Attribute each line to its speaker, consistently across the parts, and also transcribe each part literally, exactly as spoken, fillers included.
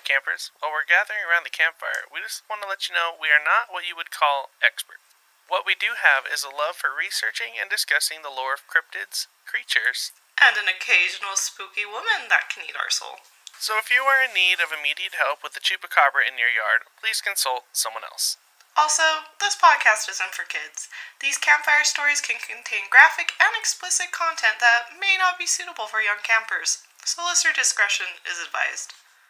Speaker 1: campers. While we're gathering around the campfire, we just want to let you know we are not what you would call experts. What we do have is a love for researching and discussing the lore of cryptids, creatures,
Speaker 2: and an occasional spooky woman that can eat our soul.
Speaker 1: So if you are in need of immediate help with the chupacabra in your yard, please consult someone else.
Speaker 2: Also, this podcast isn't for kids. These campfire stories can contain graphic and explicit content that may not be suitable for young campers, so listener discretion is advised.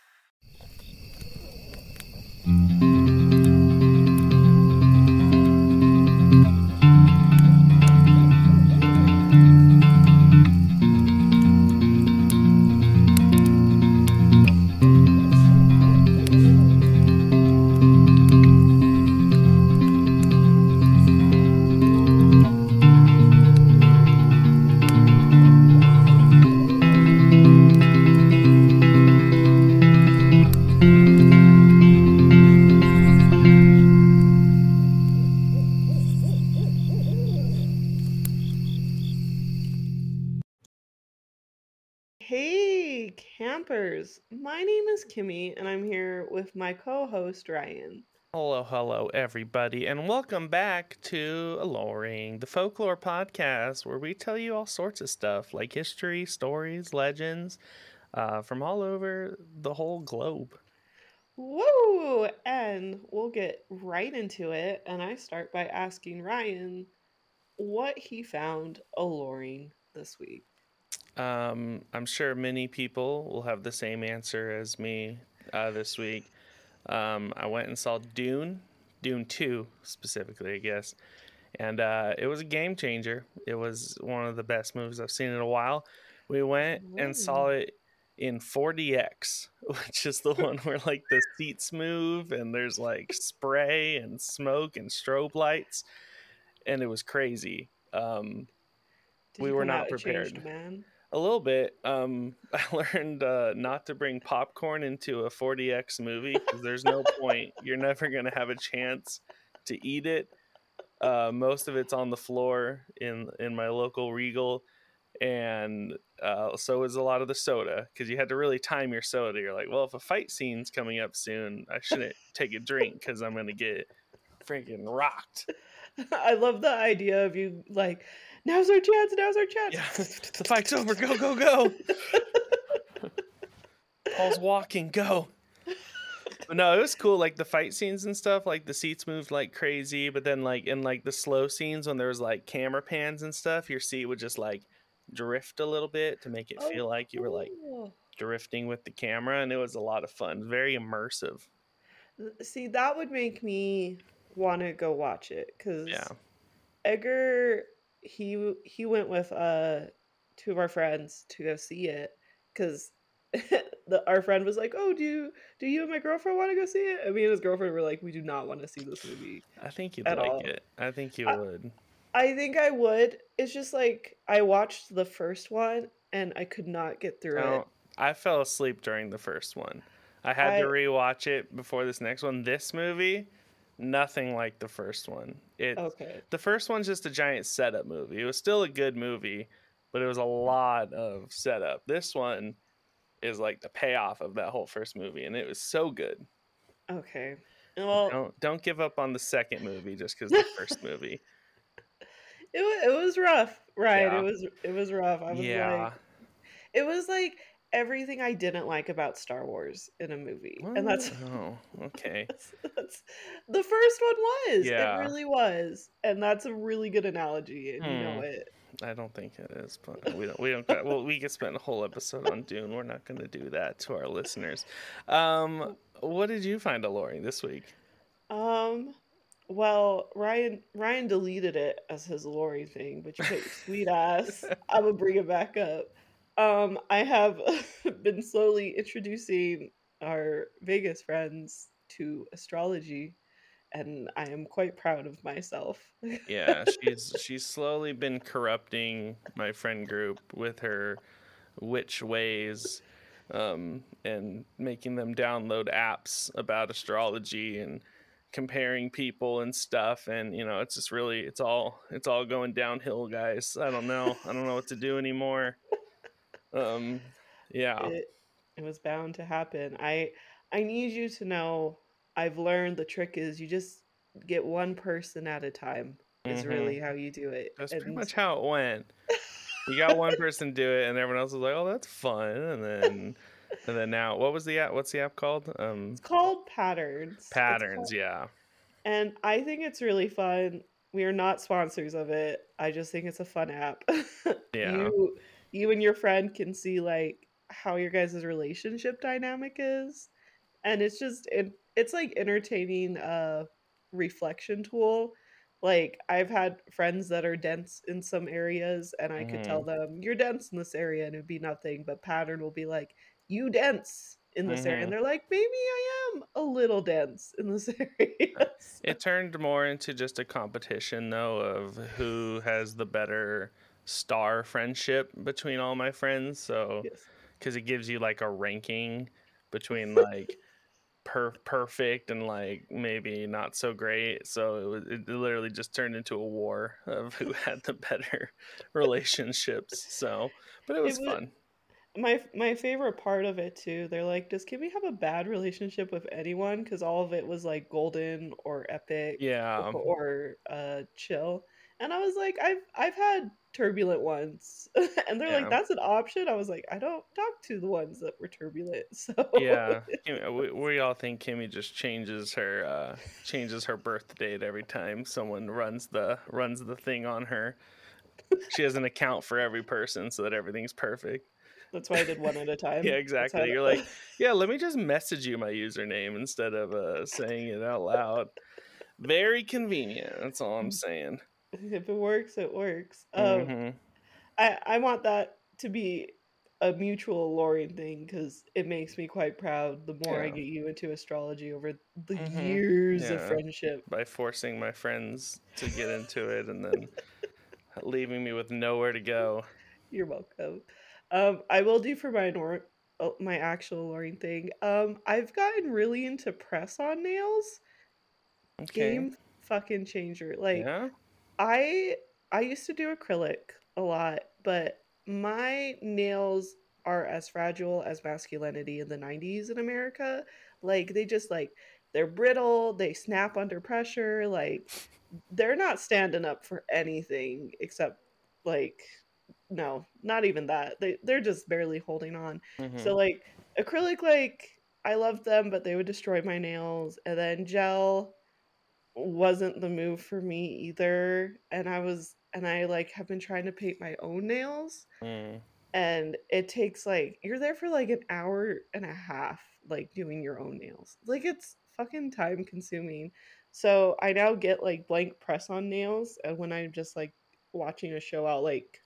Speaker 3: Hey, campers! My name is Kimmy, and I'm here with my co-host Ryan.
Speaker 1: Hello, hello, everybody, and welcome back to Alluring, the folklore podcast where we tell you all sorts of stuff like history, stories, legends uh, from all over the whole globe.
Speaker 3: Woo! And we'll get right into it, and I start by asking Ryan what he found alluring this week.
Speaker 1: Um, I'm sure many people will have the same answer as me uh, this week. Um, I went and saw Dune, Dune two specifically, I guess. And uh, it was a game changer. It was one of the best movies I've seen in a while. We went and saw it in four D X, which is the one where like the seats move and there's like spray and smoke and strobe lights. And it was crazy. Um,
Speaker 3: Did
Speaker 1: we
Speaker 3: you
Speaker 1: were
Speaker 3: come
Speaker 1: not
Speaker 3: out a
Speaker 1: prepared.
Speaker 3: changed man?
Speaker 1: A little bit. Um, I learned uh, not to bring popcorn into a four D X movie because there's no point. You're never going to have a chance to eat it. Uh, most of it's on the floor in, in my local Regal. And uh, so is a lot of the soda because you had to really time your soda. You're like, well, if a fight scene's coming up soon, I shouldn't take a drink because I'm going to get freaking rocked.
Speaker 3: I love the idea of you like, now's our chance, now's our chance.
Speaker 1: Yeah, the fight's over. Go, go, go. Paul's walking. Go. But no, it was cool. Like the fight scenes and stuff, like the seats moved like crazy. But then like in like the slow scenes when there was like camera pans and stuff, your seat would just like drift a little bit to make it
Speaker 3: Oh,
Speaker 1: feel like you were like
Speaker 3: cool.
Speaker 1: drifting with the camera. And it was a lot of fun. Very immersive.
Speaker 3: See, that would make me want to go watch it because
Speaker 1: Yeah.
Speaker 3: Edgar he he went with uh two of our friends to go see it because the our friend was like, "Oh, do you do you and my girlfriend want to go see it?" And me and his girlfriend were like, "We do not want to see this movie
Speaker 1: I think you'd
Speaker 3: at
Speaker 1: like
Speaker 3: all."
Speaker 1: it. I think you
Speaker 3: I,
Speaker 1: would.
Speaker 3: I think I would. It's just like I watched the first one and I could not get through it.
Speaker 1: No, I fell asleep during the first one. I had
Speaker 3: I
Speaker 1: to rewatch it before this next one. This movie, nothing like the first one. It
Speaker 3: okay.
Speaker 1: The first one's just a giant setup movie. It was still a good movie, but it was a lot of setup. This one is like the payoff of that whole first movie, and it was so good.
Speaker 3: Okay. Well,
Speaker 1: Don't don't give up on the second movie just because the first movie.
Speaker 3: it wa- it was rough, right?
Speaker 1: Yeah.
Speaker 3: It was it was rough. I was
Speaker 1: Yeah.
Speaker 3: like, it was like everything I didn't like about Star Wars in a movie, and that's
Speaker 1: Oh, okay.
Speaker 3: that's, that's the first one was.
Speaker 1: Yeah.
Speaker 3: It really was, and that's a really good analogy, and you know
Speaker 1: Hmm.
Speaker 3: it.
Speaker 1: I don't think it is, but we don't. We don't. Got, well, we could spend a whole episode on Dune. We're not going to do that to our listeners. Um, what did you find alluring this week?
Speaker 3: Um, well, Ryan Ryan deleted it as his Lori thing, but you put your sweet ass. I would bring it back up. Um, I have been slowly introducing our Vegas friends to astrology, and I am quite proud of myself.
Speaker 1: Yeah, she's she's slowly been corrupting my friend group with her witch ways, um, and making them download apps about astrology and comparing people and stuff. And you know, it's just really it's all it's all going downhill, guys. I don't know. I don't know what to do anymore. Um, yeah.
Speaker 3: It, It was bound to happen. I I need you to know I've learned the trick is you just get one person at a time is
Speaker 1: Mm-hmm.
Speaker 3: really how you do it.
Speaker 1: That's pretty
Speaker 3: And
Speaker 1: much how it went. You got one person do it, and everyone else was like, "Oh, that's fun." And then, and then now, what was the app? What's the app called? Um,
Speaker 3: it's called patterns. It's
Speaker 1: Patterns.
Speaker 3: called,
Speaker 1: Yeah,
Speaker 3: and I think it's really fun. We are not sponsors of it. I just think it's a fun app.
Speaker 1: yeah.
Speaker 3: you you and your friend can see like how your guys' relationship dynamic is. And it's just it, it's like entertaining uh reflection tool. Like I've had friends that are dense in some areas and I could
Speaker 1: Mm-hmm.
Speaker 3: tell them you're dense in this area and it'd be nothing, but pattern will be like you dense in this area,
Speaker 1: Mm-hmm.
Speaker 3: and they're like maybe I am a little dense in this area.
Speaker 1: Uh,
Speaker 3: So,
Speaker 1: It turned more into just a competition, though, of who has the better star friendship between all my friends. So,
Speaker 3: yes.
Speaker 1: because it gives you like a ranking between like per perfect and like maybe not so great. So it was it literally just turned into a war of who had the better relationships. So, but it
Speaker 3: It
Speaker 1: was
Speaker 3: was
Speaker 1: fun.
Speaker 3: my my favorite part of it too. They're like, "Does Kimmy have a bad relationship with anyone?" Because all of it was like golden or epic
Speaker 1: Yeah.
Speaker 3: or uh chill. And I was like, "I've I've had turbulent ones." And they're like,
Speaker 1: Yeah.
Speaker 3: "That's an option." I was like, "I don't talk to the ones that were turbulent." So
Speaker 1: Yeah, Kim- we, we all think Kimmy just changes her uh, changes her birth date every time someone runs the runs the thing on her. She has an account for every person so that everything's perfect.
Speaker 3: that's why I did one at a
Speaker 1: Yeah,
Speaker 3: time. That's how
Speaker 1: exactly. You're like, yeah, let me just message you my username instead of uh, saying it out loud. Very convenient. That's all I'm saying.
Speaker 3: if it works, it works. Um
Speaker 1: Mm-hmm.
Speaker 3: I I want that to be a mutual alluring thing because it makes me quite proud the more I
Speaker 1: Yeah.
Speaker 3: get you into astrology over the
Speaker 1: Mm-hmm.
Speaker 3: years of
Speaker 1: Yeah.
Speaker 3: friendship.
Speaker 1: By forcing my friends to get into it and then leaving me with nowhere to go.
Speaker 3: You're welcome. Um, I will do for my nor- oh, my actual alluring thing. Um, I've gotten really into press on nails.
Speaker 1: Okay.
Speaker 3: Game fucking changer. Like
Speaker 1: Yeah.
Speaker 3: I I used to do acrylic a lot, but my nails are as fragile as masculinity in the nineties in America. Like they just like they're brittle, they snap under pressure, like they're not standing up for anything except like no, not even that. They they're just barely holding on.
Speaker 1: Mm-hmm.
Speaker 3: So like acrylic like I loved them, but they would destroy my nails. And then gel wasn't the move for me either, and I was and I, like, have been trying to paint my own nails,
Speaker 1: Mm.
Speaker 3: and it takes, like you're there for, like, an hour and a half, like, doing your own nails. Like, it's fucking time consuming. So, I now get, like, blank press-on nails, and when I'm just, like, watching a show, I'll, like,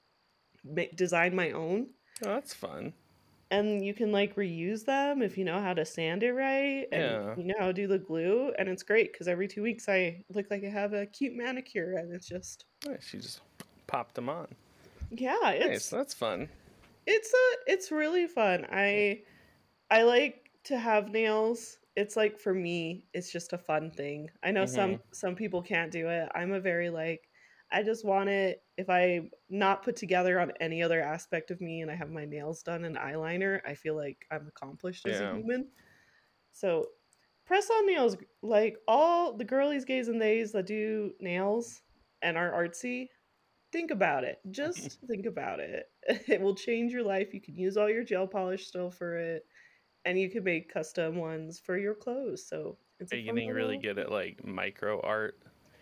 Speaker 3: make design my own,
Speaker 1: Oh, that's fun.
Speaker 3: and you can, like, reuse them if you know how to sand it right, and
Speaker 1: Yeah.
Speaker 3: you know how to do the glue, and it's great because every two weeks I look like I have a cute manicure, and it's just
Speaker 1: Nice. You just popped them on.
Speaker 3: yeah,
Speaker 1: Nice.
Speaker 3: it's
Speaker 1: That's fun.
Speaker 3: it's a it's really fun. I I like to have nails. It's like for me, it's just a fun thing. I know
Speaker 1: Mm-hmm.
Speaker 3: some some people can't do it. I'm a very like I just want it if I not put together on any other aspect of me and I have my nails done and eyeliner, I feel like I'm accomplished as a
Speaker 1: Yeah.
Speaker 3: human. So press on nails, like all the girlies, gays, and theys that do nails and are artsy, think about it. Just think about it. It will change your life. You can use all your gel polish still for it, and you can make custom ones for your clothes. So it's
Speaker 1: Are
Speaker 3: a
Speaker 1: you
Speaker 3: fun
Speaker 1: getting really
Speaker 3: little.
Speaker 1: good at like micro art?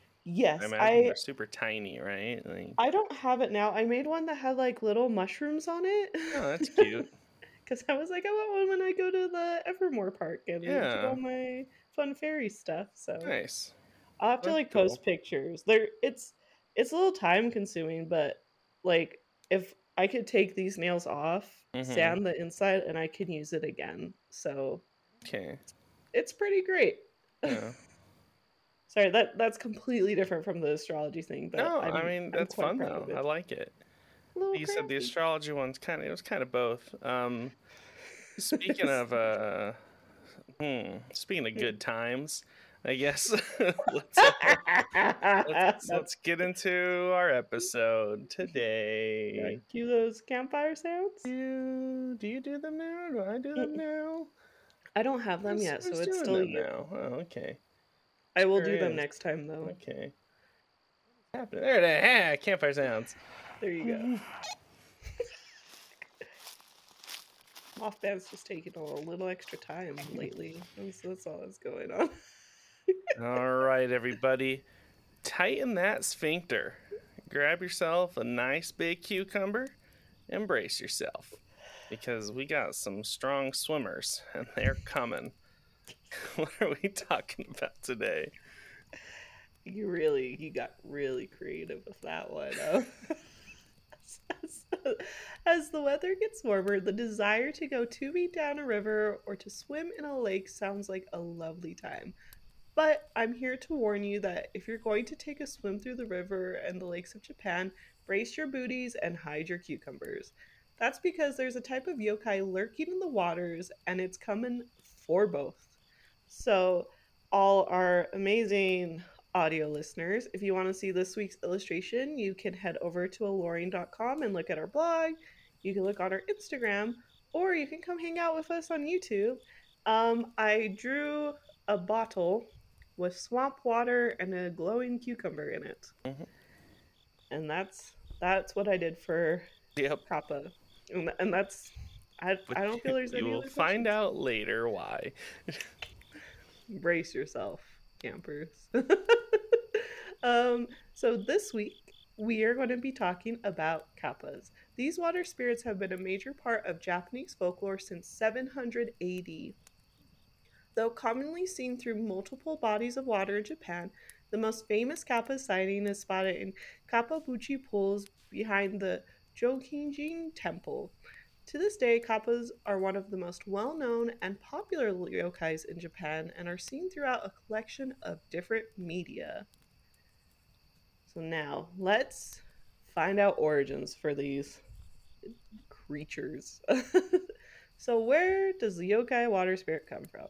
Speaker 1: I
Speaker 3: Yes,
Speaker 1: imagine
Speaker 3: I
Speaker 1: they're super tiny, right? Like,
Speaker 3: I don't have it now. I made one that had like little mushrooms on it
Speaker 1: oh, that's cute.
Speaker 3: because I was like, I want one when I go to the Evermore Park and do
Speaker 1: Yeah.
Speaker 3: all my fun fairy stuff. So
Speaker 1: Nice.
Speaker 3: I'll have to
Speaker 1: That's
Speaker 3: like
Speaker 1: cool.
Speaker 3: post pictures. There it's it's a little time consuming, but like if I could take these nails off,
Speaker 1: Mm-hmm.
Speaker 3: sand the inside, and I can use it again. So
Speaker 1: Okay.
Speaker 3: it's pretty great.
Speaker 1: Yeah.
Speaker 3: Sorry, that that's completely different from the astrology thing, but
Speaker 1: No, I
Speaker 3: I'm
Speaker 1: mean
Speaker 3: I'm
Speaker 1: that's
Speaker 3: quite
Speaker 1: fun
Speaker 3: proud
Speaker 1: though.
Speaker 3: of
Speaker 1: I
Speaker 3: it.
Speaker 1: like it.
Speaker 3: A little
Speaker 1: You said the
Speaker 3: crafty.
Speaker 1: astrology one's kind of it was kind of both. Um, speaking of uh, hmm, speaking of good times, I guess let's, uh, let's let's get into our episode today.
Speaker 3: Cue those campfire sounds.
Speaker 1: Do, do you do them now? Do I do them now?
Speaker 3: I don't have them
Speaker 1: Who's,
Speaker 3: yet, so
Speaker 1: who's
Speaker 3: it's
Speaker 1: doing
Speaker 3: still
Speaker 1: them
Speaker 3: you.
Speaker 1: now? Oh, okay.
Speaker 3: I will
Speaker 1: Sure
Speaker 3: do them
Speaker 1: is.
Speaker 3: next time, though.
Speaker 1: Okay. What's happening? There it is. Ah, campfire sounds.
Speaker 3: There you go. Mothman's just taking a little extra time lately. That's, that's all that's going on.
Speaker 1: All right, everybody. Tighten that sphincter. Grab yourself a nice big cucumber and brace yourself. Because we got some strong swimmers and they're coming. What are we talking about today?
Speaker 3: You really, you got really creative with that one. Um, as, as the weather gets warmer, the desire to go tubing down a river or to swim in a lake sounds like a lovely time. But I'm here to warn you that if you're going to take a swim through the river and the lakes of Japan, brace your booties and hide your cucumbers. That's because there's a type of yokai lurking in the waters and it's coming for both. So, all our amazing audio listeners, if you want to see this week's illustration, you can head over to alluring dot com and look at our blog. You can look on our Instagram, or you can come hang out with us on YouTube. Um, I drew a bottle with swamp water and a glowing cucumber in it,
Speaker 1: Mhm.
Speaker 3: and that's that's what I did for
Speaker 1: Yep.
Speaker 3: Kappa, and, and that's I I don't feel there's any
Speaker 1: You will
Speaker 3: other
Speaker 1: find
Speaker 3: questions.
Speaker 1: out later why.
Speaker 3: Brace yourself, campers. um, so this week we are going to be talking about kappas. These water spirits have been a major part of Japanese folklore since seven hundred A D. Though commonly seen through multiple bodies of water in Japan, the most famous kappa sighting is spotted in Kappabuchi pools behind the Jokinjin Temple. To this day, kappas are one of the most well-known and popular yokais in Japan and are seen throughout a collection of different media. So now, let's find out origins for these creatures. So where does the yokai water spirit come from?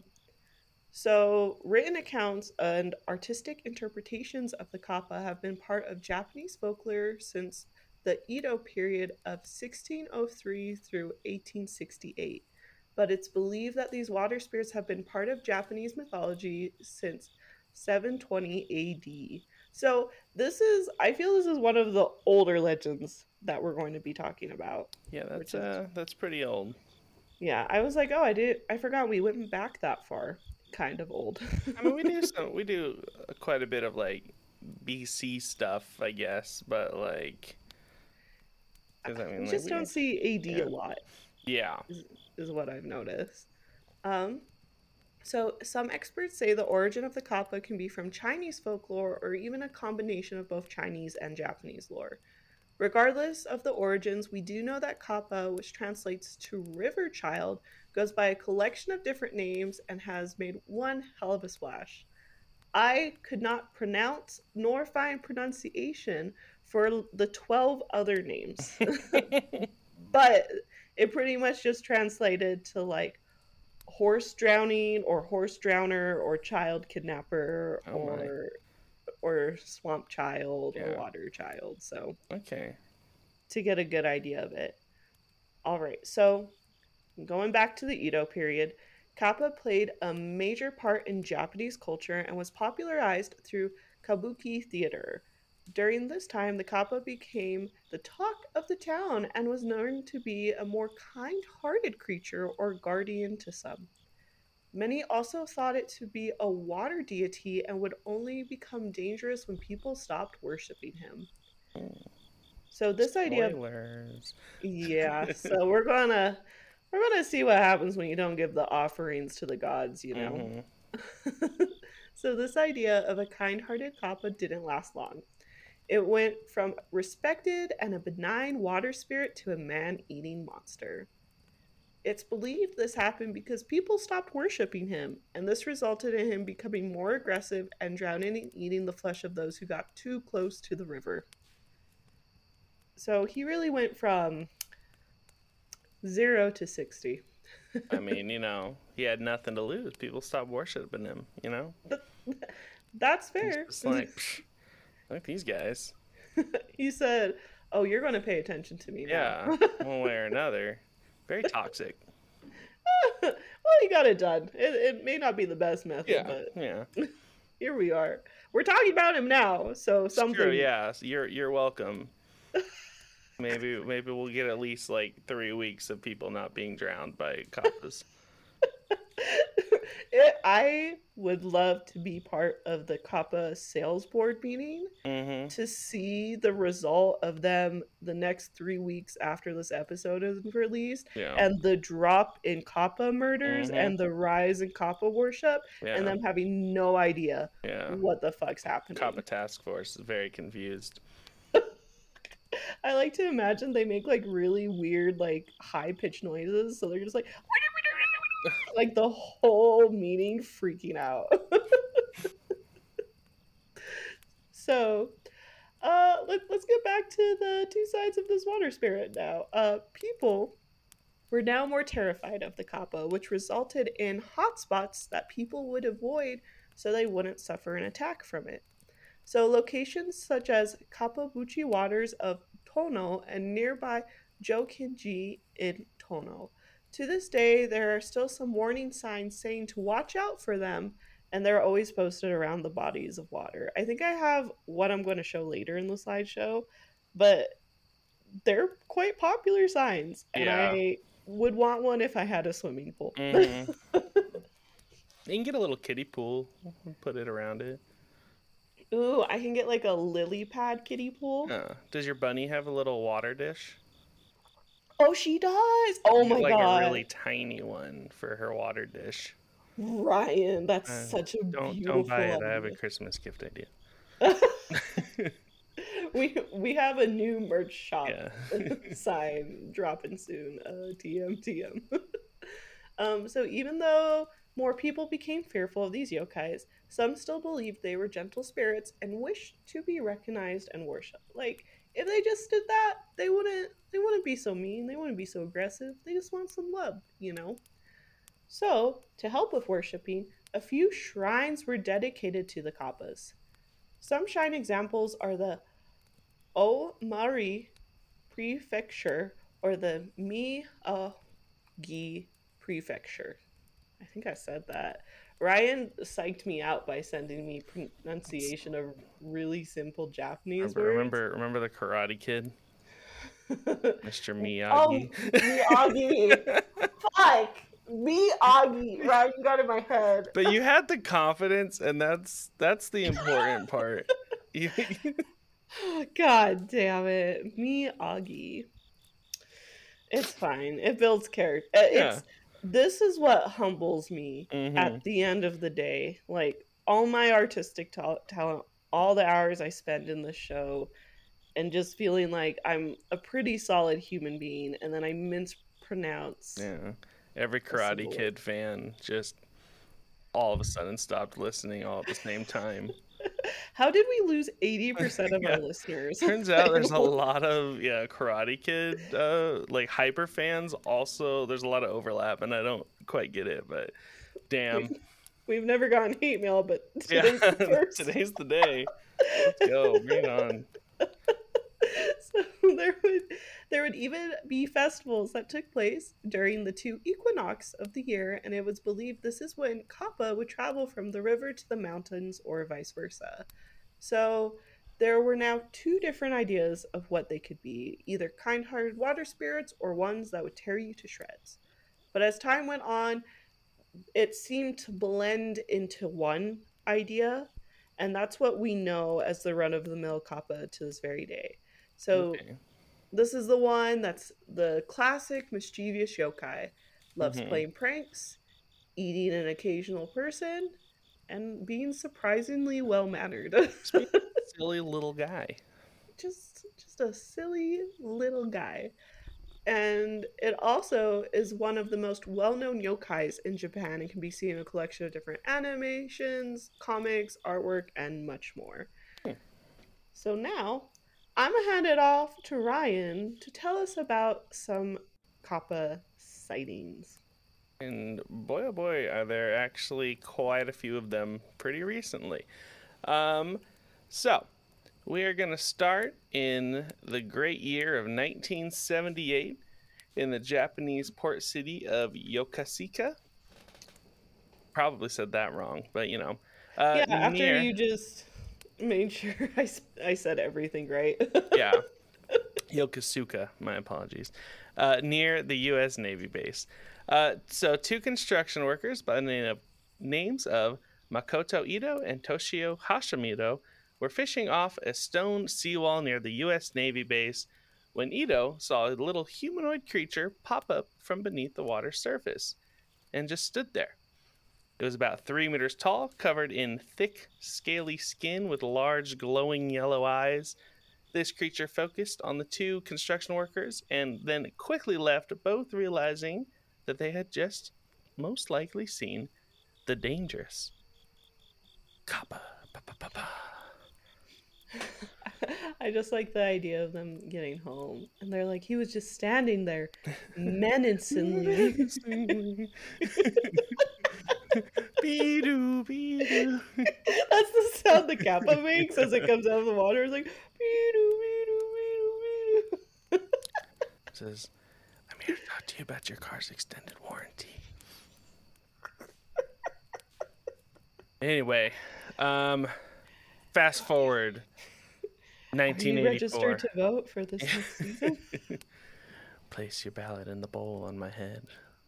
Speaker 3: So written accounts and artistic interpretations of the kappa have been part of Japanese folklore since the Edo period of sixteen oh three through eighteen sixty-eight, but it's believed that these water spirits have been part of Japanese mythology since seven twenty A D. So this is, I feel this is one of the older legends that we're going to be talking about.
Speaker 1: Yeah, that's
Speaker 3: Which is-
Speaker 1: uh that's pretty old.
Speaker 3: Yeah, I was like, oh, I did, I forgot we went back that far. Kind of old.
Speaker 1: I mean, we do some we do uh, quite a bit of like B C stuff, I guess, but like, 'cause, I mean,
Speaker 3: We
Speaker 1: like,
Speaker 3: just
Speaker 1: we-
Speaker 3: don't see A D
Speaker 1: yeah.
Speaker 3: a lot.
Speaker 1: Yeah.
Speaker 3: Is what I've noticed. Um, so some experts say the origin of the kappa can be from Chinese folklore or even a combination of both Chinese and Japanese lore. Regardless of the origins, we do know that kappa, which translates to river child, goes by a collection of different names and has made one hell of a splash. I could not pronounce nor find pronunciation for the twelve other names. But it pretty much just translated to like horse drowning or horse drowner or child kidnapper
Speaker 1: Oh my.
Speaker 3: or or swamp child
Speaker 1: Yeah.
Speaker 3: or water child. So
Speaker 1: Okay.
Speaker 3: to get a good idea of it. All right, so going back to the Edo period, kappa played a major part in Japanese culture and was popularized through kabuki theater. During this time, the kappa became the talk of the town and was known to be a more kind-hearted creature or guardian to some. Many also thought it to be a water deity and would only become dangerous when people stopped worshiping him. So this idea of
Speaker 1: Spoilers.
Speaker 3: yeah, so we're gonna we're gonna see what happens when you don't give the offerings to the gods, you know.
Speaker 1: Mhm.
Speaker 3: So this idea of a kind-hearted kappa didn't last long. It went from respected and a benign water spirit to a man-eating monster. It's believed this happened because people stopped worshiping him, and this resulted in him becoming more aggressive and drowning and eating the flesh of those who got too close to the river. So he really went from zero to sixty.
Speaker 1: I mean, you know, he had nothing to lose. People stopped worshiping him, you know?
Speaker 3: That's
Speaker 1: He's
Speaker 3: fair.
Speaker 1: just like, "Psh, like these guys.
Speaker 3: He said, "Oh, you're going to pay attention to me
Speaker 1: Yeah,
Speaker 3: now."
Speaker 1: one way or another. Very toxic.
Speaker 3: Well, he got it done. It, it may not be the best method,
Speaker 1: Yeah,
Speaker 3: but
Speaker 1: yeah.
Speaker 3: here we are. We're talking about him now, so
Speaker 1: It's
Speaker 3: something.
Speaker 1: true, yeah. So you're you're welcome. Maybe maybe we'll get at least like three weeks of people not being drowned by kappas.
Speaker 3: It, I would love to be part of the Kappa sales board meeting
Speaker 1: Mm-hmm.
Speaker 3: to see the result of them the next three weeks after this episode is released,
Speaker 1: Yeah.
Speaker 3: and the drop in Kappa murders
Speaker 1: Mhm.
Speaker 3: and the rise in Kappa worship,
Speaker 1: Yeah.
Speaker 3: and them having no idea
Speaker 1: Yeah.
Speaker 3: what the fuck's happening.
Speaker 1: Kappa task force is very confused.
Speaker 3: I like to imagine they make like really weird, like high pitched noises, so they're just like, like the whole meeting freaking out. So, uh, let, let's get back to the two sides of this water spirit now. Uh, people were now more terrified of the kappa, which resulted in hotspots that people would avoid so they wouldn't suffer an attack from it. So, locations such as Kappabuchi waters of Tono and nearby Jokinji in Tono. To this day, there are still some warning signs saying to watch out for them, and they're always posted around the bodies of water. I think I have what I'm going to show later in the slideshow, but they're quite popular signs, and
Speaker 1: Yeah.
Speaker 3: I would want one if I had a swimming pool.
Speaker 1: Mhm. You can get a little kiddie pool, put it around it.
Speaker 3: Ooh, I can get like a lily pad kiddie pool.
Speaker 1: Uh, does your bunny have a little water dish?
Speaker 3: Oh, she does. Oh my
Speaker 1: like
Speaker 3: god,
Speaker 1: a really tiny one for her water dish.
Speaker 3: Ryan, that's
Speaker 1: Uh,
Speaker 3: such a
Speaker 1: Don't
Speaker 3: beautiful
Speaker 1: don't buy it.
Speaker 3: idea.
Speaker 1: I have a Christmas gift idea.
Speaker 3: we we have a new merch shop
Speaker 1: Yeah.
Speaker 3: sign dropping soon. Uh, T M T M. um, so even though more people became fearful of these yokais, some still believed they were gentle spirits and wished to be recognized and worshipped. Like if they just did that, they wouldn't they wouldn't be so mean. They wouldn't be so aggressive. They just want some love, you know. So to help with worshipping, a few shrines were dedicated to the kappas. Some shrine examples are the Omari Prefecture or the Miyagi Prefecture. I think I said that. Ryan psyched me out by sending me pronunciation of really simple Japanese
Speaker 1: Remember,
Speaker 3: words.
Speaker 1: remember, remember the Karate Kid, Mister
Speaker 3: Oh,
Speaker 1: Miyagi.
Speaker 3: Miyagi. Fuck. Miyagi. Ryan got in my head.
Speaker 1: But you had the confidence, and that's that's the important part. You,
Speaker 3: God damn it. Miyagi. It's fine. It builds character. It's
Speaker 1: Yeah.
Speaker 3: This is what humbles me
Speaker 1: Mhm.
Speaker 3: at the end of the day. Like all my artistic ta- talent, all the hours I spend in the show, and just feeling like I'm a pretty solid human being, and then I mispronounce.
Speaker 1: Yeah. Every
Speaker 3: a single
Speaker 1: Karate
Speaker 3: word.
Speaker 1: Kid fan just all of a sudden stopped listening all at the same time.
Speaker 3: How did we lose eighty percent of
Speaker 1: Yeah.
Speaker 3: our listeners?
Speaker 1: Turns out
Speaker 3: in
Speaker 1: there's a
Speaker 3: one-
Speaker 1: lot of yeah Karate Kid uh like hyper fans. Also, there's a lot of overlap, and I don't quite get it, but damn.
Speaker 3: We've never gotten hate mail, but
Speaker 1: Yeah,
Speaker 3: today's the first.
Speaker 1: today's the day. Let's go. Bring it on.
Speaker 3: So there would there would even be festivals that took place during the two equinox of the year, and it was believed this is when Kappa would travel from the river to the mountains or vice versa. So there were now two different ideas of what they could be, either kind-hearted water spirits or ones that would tear you to shreds. But as time went on, it seemed to blend into one idea, and that's what we know as the run-of-the-mill Kappa to this very day. So
Speaker 1: Okay.
Speaker 3: this is the one that's the classic mischievous yokai. Loves
Speaker 1: Mhm.
Speaker 3: playing pranks, eating an occasional person, and being surprisingly well-mannered.
Speaker 1: Silly little guy.
Speaker 3: just just a silly little guy. And it also is one of the most well-known yokais in Japan and can be seen in a collection of different animations, comics, artwork, and much more.
Speaker 1: Hmm.
Speaker 3: So now I'm gonna hand it off to Ryan to tell us about some Kappa sightings.
Speaker 1: And boy, oh boy, are there actually quite a few of them pretty recently. Um, so, we are going to start in the great year of nineteen seventy-eight in the Japanese port city of Yokosuka. Probably said that wrong, but you know. Uh,
Speaker 3: Yeah, after
Speaker 1: near,
Speaker 3: you just made sure I, s- I said everything right.
Speaker 1: yeah, Yokosuka, my apologies. Uh, near the U S Navy base. Uh, so, two construction workers by the name of, names of Makoto Ito and Toshio Hashimoto were fishing off a stone seawall near the U S Navy base when Ito saw a little humanoid creature pop up from beneath the water's surface and just stood there. It was about three meters tall, covered in thick, scaly skin with large, glowing yellow eyes. This creature focused on the two construction workers and then quickly left, both realizing that they had just most likely seen the dangerous Kappa. Pa-pa-pa-pa.
Speaker 3: I just like the idea of them getting home and they're like, he was just standing there menacingly.
Speaker 1: Be-doo, be-doo.
Speaker 3: That's the sound the Kappa makes as it comes out of the water. It's like, "Beedoo, beedoo, beedoo, beedoo."
Speaker 1: Says, I'm here to talk to you about your car's extended warranty. Anyway, um, fast forward,
Speaker 3: Are
Speaker 1: nineteen
Speaker 3: you
Speaker 1: eighty-four.
Speaker 3: registered to vote for this next season?
Speaker 1: Place your ballot in the bowl on my head.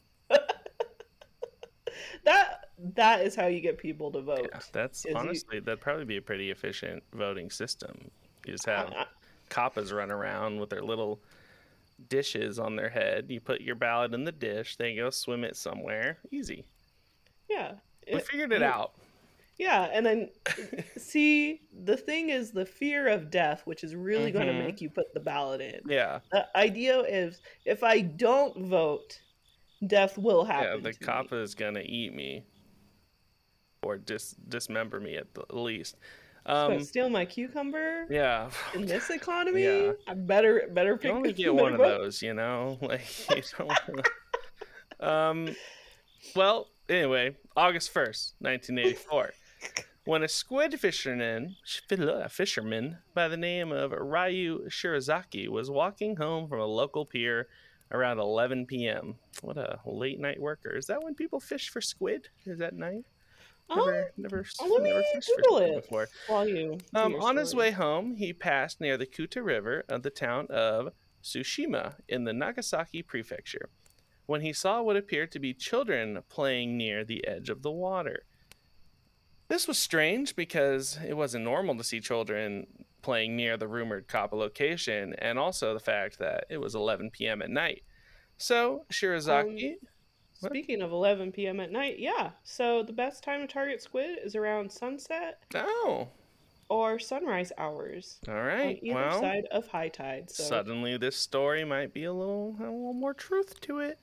Speaker 3: that that is how you get people to vote.
Speaker 1: Yeah, that's
Speaker 3: is you-
Speaker 1: honestly, that'd probably be a pretty efficient voting system. You just have
Speaker 3: I- I-
Speaker 1: coppers run around with their little dishes on their head. You put your ballot in the dish, they go swim it somewhere. Easy.
Speaker 3: yeah.
Speaker 1: We
Speaker 3: It-
Speaker 1: figured it
Speaker 3: you-
Speaker 1: out.
Speaker 3: Yeah, and then see, the thing is the fear of death, which is really going to
Speaker 1: Mhm.
Speaker 3: make you put the ballot in.
Speaker 1: Yeah.
Speaker 3: The idea is if I don't vote, death will
Speaker 1: Yeah,
Speaker 3: happen.
Speaker 1: the
Speaker 3: to
Speaker 1: cop
Speaker 3: me.
Speaker 1: is gonna eat me. Or dis- dismember me at the least.
Speaker 3: It's
Speaker 1: Um,
Speaker 3: gonna steal my cucumber
Speaker 1: yeah.
Speaker 3: in this economy.
Speaker 1: Yeah.
Speaker 3: I better better
Speaker 1: You
Speaker 3: pick.
Speaker 1: only get
Speaker 3: better
Speaker 1: one of
Speaker 3: vote.
Speaker 1: those, you know? Like, you don't wanna... Um, well, anyway, August first, nineteen eighty-four. When a squid fisherman, fisherman by the name of Ryu Shirazaki was walking home from a local pier around eleven p.m. What a late night worker. Is that when people fish for squid? Is that night?
Speaker 3: Um,
Speaker 1: Never, never,
Speaker 3: let me
Speaker 1: never fished for
Speaker 3: Google
Speaker 1: squid
Speaker 3: it
Speaker 1: before.
Speaker 3: while you. do
Speaker 1: Um,
Speaker 3: your
Speaker 1: on his
Speaker 3: story.
Speaker 1: way home, he passed near the Kuta River of the town of Tsushima in the Nagasaki prefecture when he saw what appeared to be children playing near the edge of the water. This was strange because it wasn't normal to see children playing near the rumored Kappa location, and also the fact that it was eleven p.m. at night. So, Shirazaki... What?
Speaker 3: Speaking of eleven p.m. at night, yeah. So the best time to target squid is around sunset
Speaker 1: Oh,
Speaker 3: or sunrise hours
Speaker 1: all
Speaker 3: on
Speaker 1: right.
Speaker 3: either
Speaker 1: Well,
Speaker 3: side of high tide. So
Speaker 1: suddenly this story might be a little, a little more truth to it.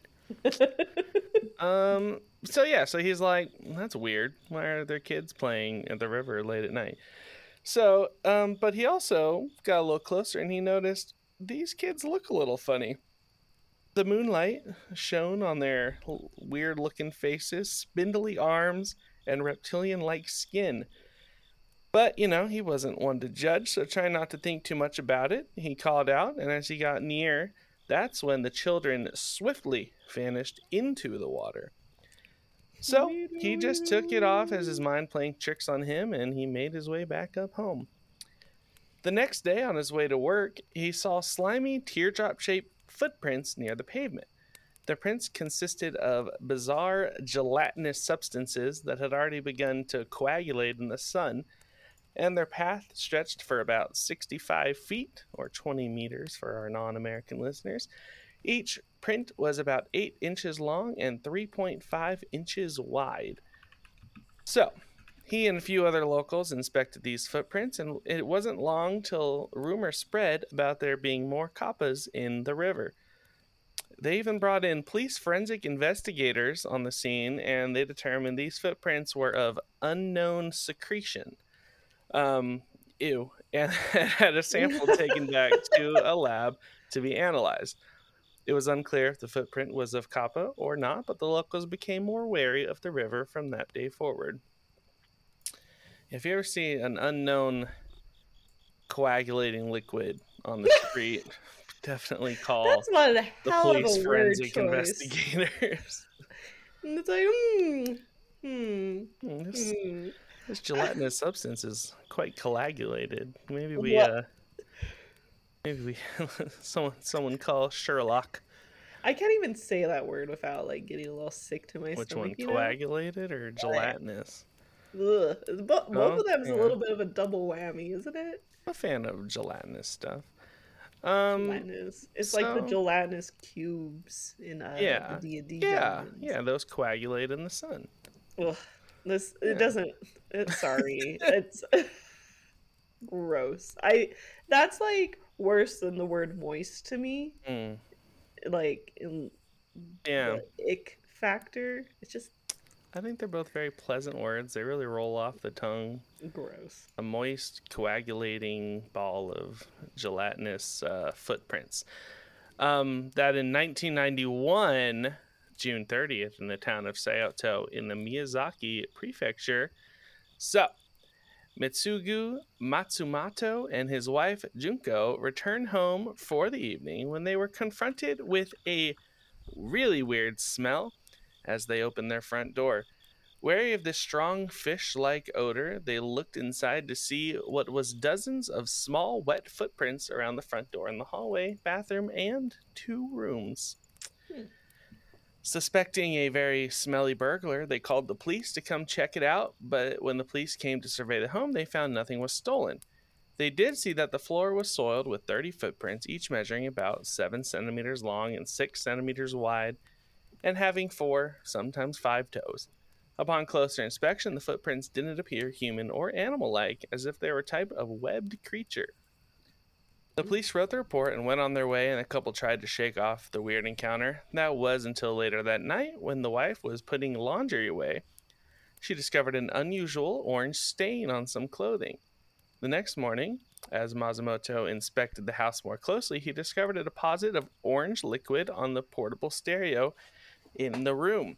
Speaker 1: Um. So yeah. So he's like, that's weird. Why are there kids playing at the river late at night? So, um, but he also got a little closer and he noticed these kids look a little funny. The moonlight shone on their weird-looking faces, spindly arms, and reptilian-like skin. But, you know, he wasn't one to judge, so trying not to think too much about it, he called out, and as he got near, that's when the children swiftly vanished into the water. So, he just took it off as his mind playing tricks on him, and he made his way back up home. The next day, on his way to work, he saw slimy, teardrop-shaped footprints near the pavement. The prints consisted of bizarre gelatinous substances that had already begun to coagulate in the sun, and their path stretched for about sixty-five feet, or twenty meters for our non-American listeners. Each print was about eight inches long and three point five inches wide. So, he and a few other locals inspected these footprints, and it wasn't long till rumor spread about there being more kappas in the river. They even brought in police forensic investigators on the scene, and they determined these footprints were of unknown secretion. Um, ew. And had a sample taken back to a lab to be analyzed. It was unclear if the footprint was of kappa or not, but the locals became more wary of the river from that day forward. If you ever see an unknown coagulating liquid on the street, definitely call
Speaker 3: That's one
Speaker 1: the
Speaker 3: hell of
Speaker 1: police
Speaker 3: a word
Speaker 1: forensic
Speaker 3: choice.
Speaker 1: investigators.
Speaker 3: And it's like, hmm, hmm,
Speaker 1: Hmm, This,
Speaker 3: hmm.
Speaker 1: this gelatinous substance is quite coagulated. Maybe we,
Speaker 3: What?
Speaker 1: uh, maybe we, someone, someone call Sherlock.
Speaker 3: I can't even say that word without like getting a little sick to my
Speaker 1: Which
Speaker 3: stomach.
Speaker 1: one,
Speaker 3: You know?
Speaker 1: coagulated or gelatinous?
Speaker 3: Ugh. Bo- both
Speaker 1: Oh,
Speaker 3: of them is a
Speaker 1: yeah.
Speaker 3: little bit of a double whammy, isn't it?
Speaker 1: I'm a fan of gelatinous stuff. Um,
Speaker 3: Gelatinous. It's like the
Speaker 1: so-
Speaker 3: gelatinous cubes in uh,
Speaker 1: yeah,
Speaker 3: the D and D
Speaker 1: yeah,
Speaker 3: dungeons.
Speaker 1: yeah. Those coagulate in the sun.
Speaker 3: Ugh. This
Speaker 1: Yeah.
Speaker 3: it doesn't. It, sorry, it's gross. I that's like worse than the word moist to me.
Speaker 1: Mm,
Speaker 3: Like in
Speaker 1: yeah,
Speaker 3: the ick factor, it's just
Speaker 1: I think they're both very pleasant words. They really roll off the tongue.
Speaker 3: gross.
Speaker 1: A moist, coagulating ball of gelatinous uh, footprints. Um, that in nineteen ninety-one, June thirtieth, in the town of Saoto in the Miyazaki Prefecture. So, Mitsugu Matsumoto and his wife Junko returned home for the evening when they were confronted with a really weird smell as they opened their front door. Wary of the strong fish-like odor, they looked inside to see what was dozens of small wet footprints around the front door in the hallway, bathroom, and two rooms.
Speaker 3: Hmm.
Speaker 1: Suspecting a very smelly burglar, they called the police to come check it out, but when the police came to survey the home, they found nothing was stolen. They did see that the floor was soiled with thirty footprints, each measuring about seven centimeters long and six centimeters wide, and having four, sometimes five toes. Upon closer inspection, the footprints didn't appear human or animal-like, as if they were a type of webbed creature. The police wrote the report and went on their way, and the couple tried to shake off the weird encounter. That was until later that night, when the wife was putting laundry away. She discovered an unusual orange stain on some clothing. The next morning, as Masamoto inspected the house more closely, he discovered a deposit of orange liquid on the portable stereo in the room.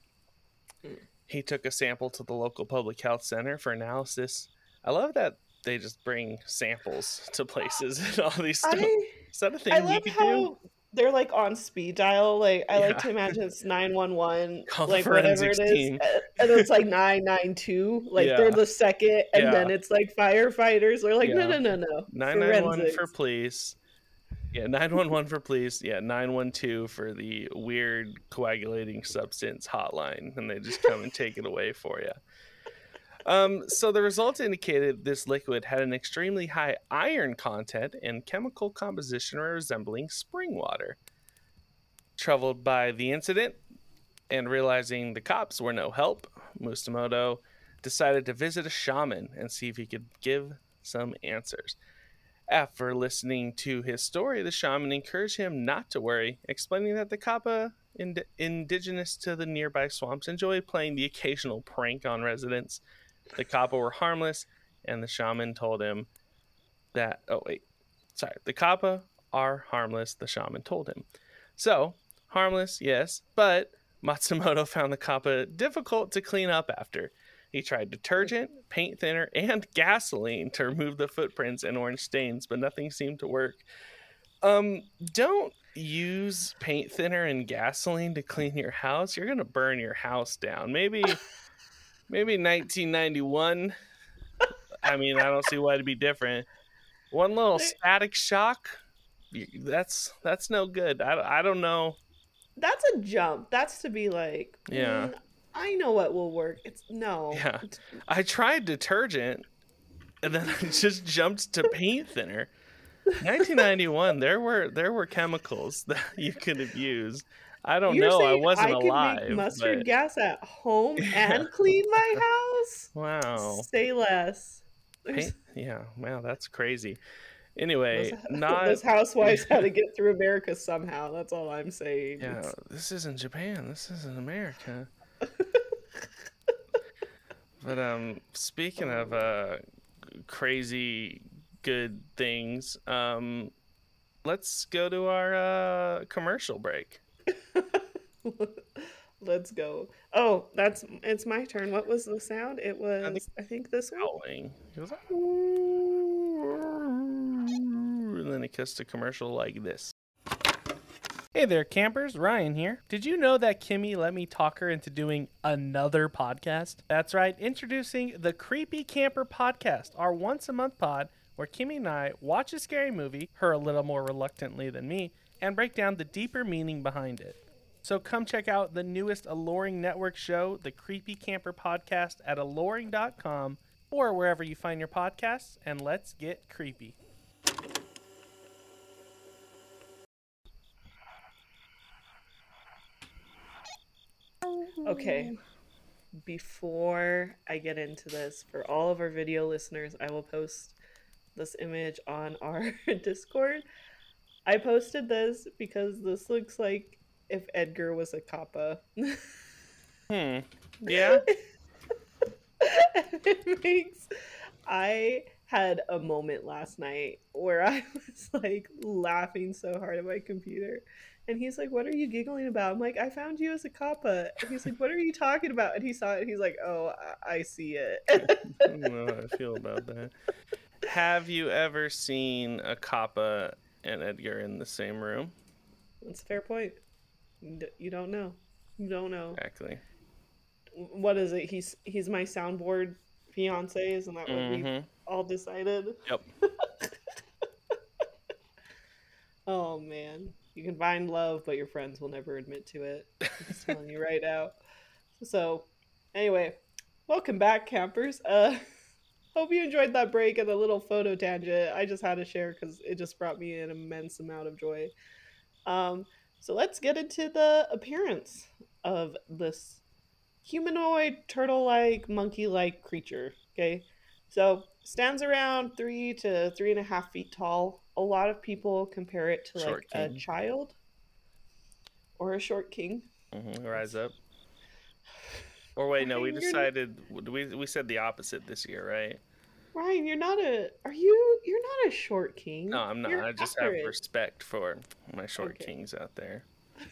Speaker 1: He took a sample to the local public health center for analysis. I love that they just bring samples to places and all these stuff.
Speaker 3: I
Speaker 1: Is that a thing
Speaker 3: I
Speaker 1: you
Speaker 3: love
Speaker 1: could
Speaker 3: how
Speaker 1: do?
Speaker 3: they're like on speed dial. Like I like
Speaker 1: Yeah.
Speaker 3: to imagine it's nine one one,
Speaker 1: Call the
Speaker 3: like whatever
Speaker 1: forensics
Speaker 3: it is,
Speaker 1: team.
Speaker 3: a- and then it's like nine nine two. Like
Speaker 1: Yeah.
Speaker 3: they're the second, and
Speaker 1: Yeah.
Speaker 3: then it's like firefighters. They're like, no,
Speaker 1: Yeah.
Speaker 3: no, no, no.
Speaker 1: nine nine one for
Speaker 3: Forensics.
Speaker 1: police. Yeah, nine one one for police. Yeah, nine one two for the weird coagulating substance hotline, and they just come and take it away for you. Um, so the results indicated this liquid had an extremely high iron content and chemical composition resembling spring water. Troubled by the incident and realizing the cops were no help, Musamoto decided to visit a shaman and see if he could give some answers. After listening to his story, the shaman encouraged him not to worry, explaining that the kappa, ind- indigenous to the nearby swamps, enjoyed playing the occasional prank on residents. The kappa were harmless, and the shaman told him that... Oh, wait. Sorry. The kappa are harmless, the shaman told him. So, harmless, yes, but Matsumoto found the kappa difficult to clean up after. He tried detergent, paint thinner, and gasoline to remove the footprints and orange stains, but nothing seemed to work. Um, don't use paint thinner and gasoline to clean your house. You're gonna burn your house down. Maybe, maybe nineteen ninety-one. I mean, I don't see why it'd be different. One little static shock. That's that's no good. I, I don't know.
Speaker 3: That's a jump. That's to be like,
Speaker 1: Yeah.
Speaker 3: "Mm, I know what will work. It's no.
Speaker 1: Yeah. I tried detergent, and then I just jumped to paint thinner. nineteen ninety-one, there were there were chemicals that you could have used. I don't
Speaker 3: You're
Speaker 1: know. I
Speaker 3: saying
Speaker 1: wasn't
Speaker 3: I could
Speaker 1: alive.
Speaker 3: make mustard
Speaker 1: but-
Speaker 3: gas at home
Speaker 1: Yeah.
Speaker 3: and clean my house?
Speaker 1: Wow.
Speaker 3: Say less. There's-
Speaker 1: Paint, yeah. Wow, that's crazy. Anyway,
Speaker 3: those,
Speaker 1: not.
Speaker 3: those housewives had to get through America somehow. That's all I'm saying.
Speaker 1: Yeah,
Speaker 3: It's-
Speaker 1: this isn't Japan. This isn't America. But um, speaking of uh, crazy good things, um, let's go to our uh, commercial break.
Speaker 3: Let's go. Oh, that's it's my turn. What was the sound? It was
Speaker 1: I think
Speaker 3: I think this one.
Speaker 1: howling. He goes, and then it cuts to commercial like this. Hey there, campers. Ryan here. Did you know that Kimmy let me talk her into doing another podcast? That's right. Introducing the Creepy Camper Podcast, our once a month pod where Kimmy and I watch a scary movie, her a little more reluctantly than me, and break down the deeper meaning behind it. So come check out the newest Alluring Network show, the Creepy Camper Podcast, at alluring dot com or wherever you find your podcasts, and let's get creepy.
Speaker 3: Okay. Before I get into this, for all of our video listeners, I will post this image on our Discord. I posted this because this looks like if Edgar was a kappa.
Speaker 1: Hmm. Yeah?
Speaker 3: It makes... I had a moment last night where I was like laughing so hard at my computer. And he's like, "What are you giggling about?" I'm like, "I found you as a kappa." And he's like, "What are you talking about?" And he saw it and he's like, "Oh, I, I see it."
Speaker 1: I don't know how I feel about that. Have you ever seen a kappa and Edgar in the same room?
Speaker 3: That's a fair point. You d- You don't know. You don't know.
Speaker 1: Exactly.
Speaker 3: What is it? He's he's my soundboard fiance. Isn't that what we
Speaker 1: Mm-hmm.
Speaker 3: all decided?
Speaker 1: Yep.
Speaker 3: Oh man, you can find love, but your friends will never admit to it. I'm just telling you right now. So, anyway, welcome back, campers. Uh, hope you enjoyed that break and the little photo tangent. I just had to share because it just brought me an immense amount of joy. Um, so let's get into the appearance of this humanoid, turtle-like, monkey-like creature. Okay, so stands around three to three and a half feet tall. A lot of people compare it to
Speaker 1: Short
Speaker 3: like a
Speaker 1: king.
Speaker 3: child or a short king.
Speaker 1: Mm-hmm. Rise up. Or wait, no, we
Speaker 3: Ryan, you're-
Speaker 1: decided we we said the opposite this year, right?
Speaker 3: Ryan, you're not a. Are you? You're not a short king.
Speaker 1: No, I'm not.
Speaker 3: You're
Speaker 1: I just
Speaker 3: average.
Speaker 1: have respect for my short
Speaker 3: Okay.
Speaker 1: kings out there.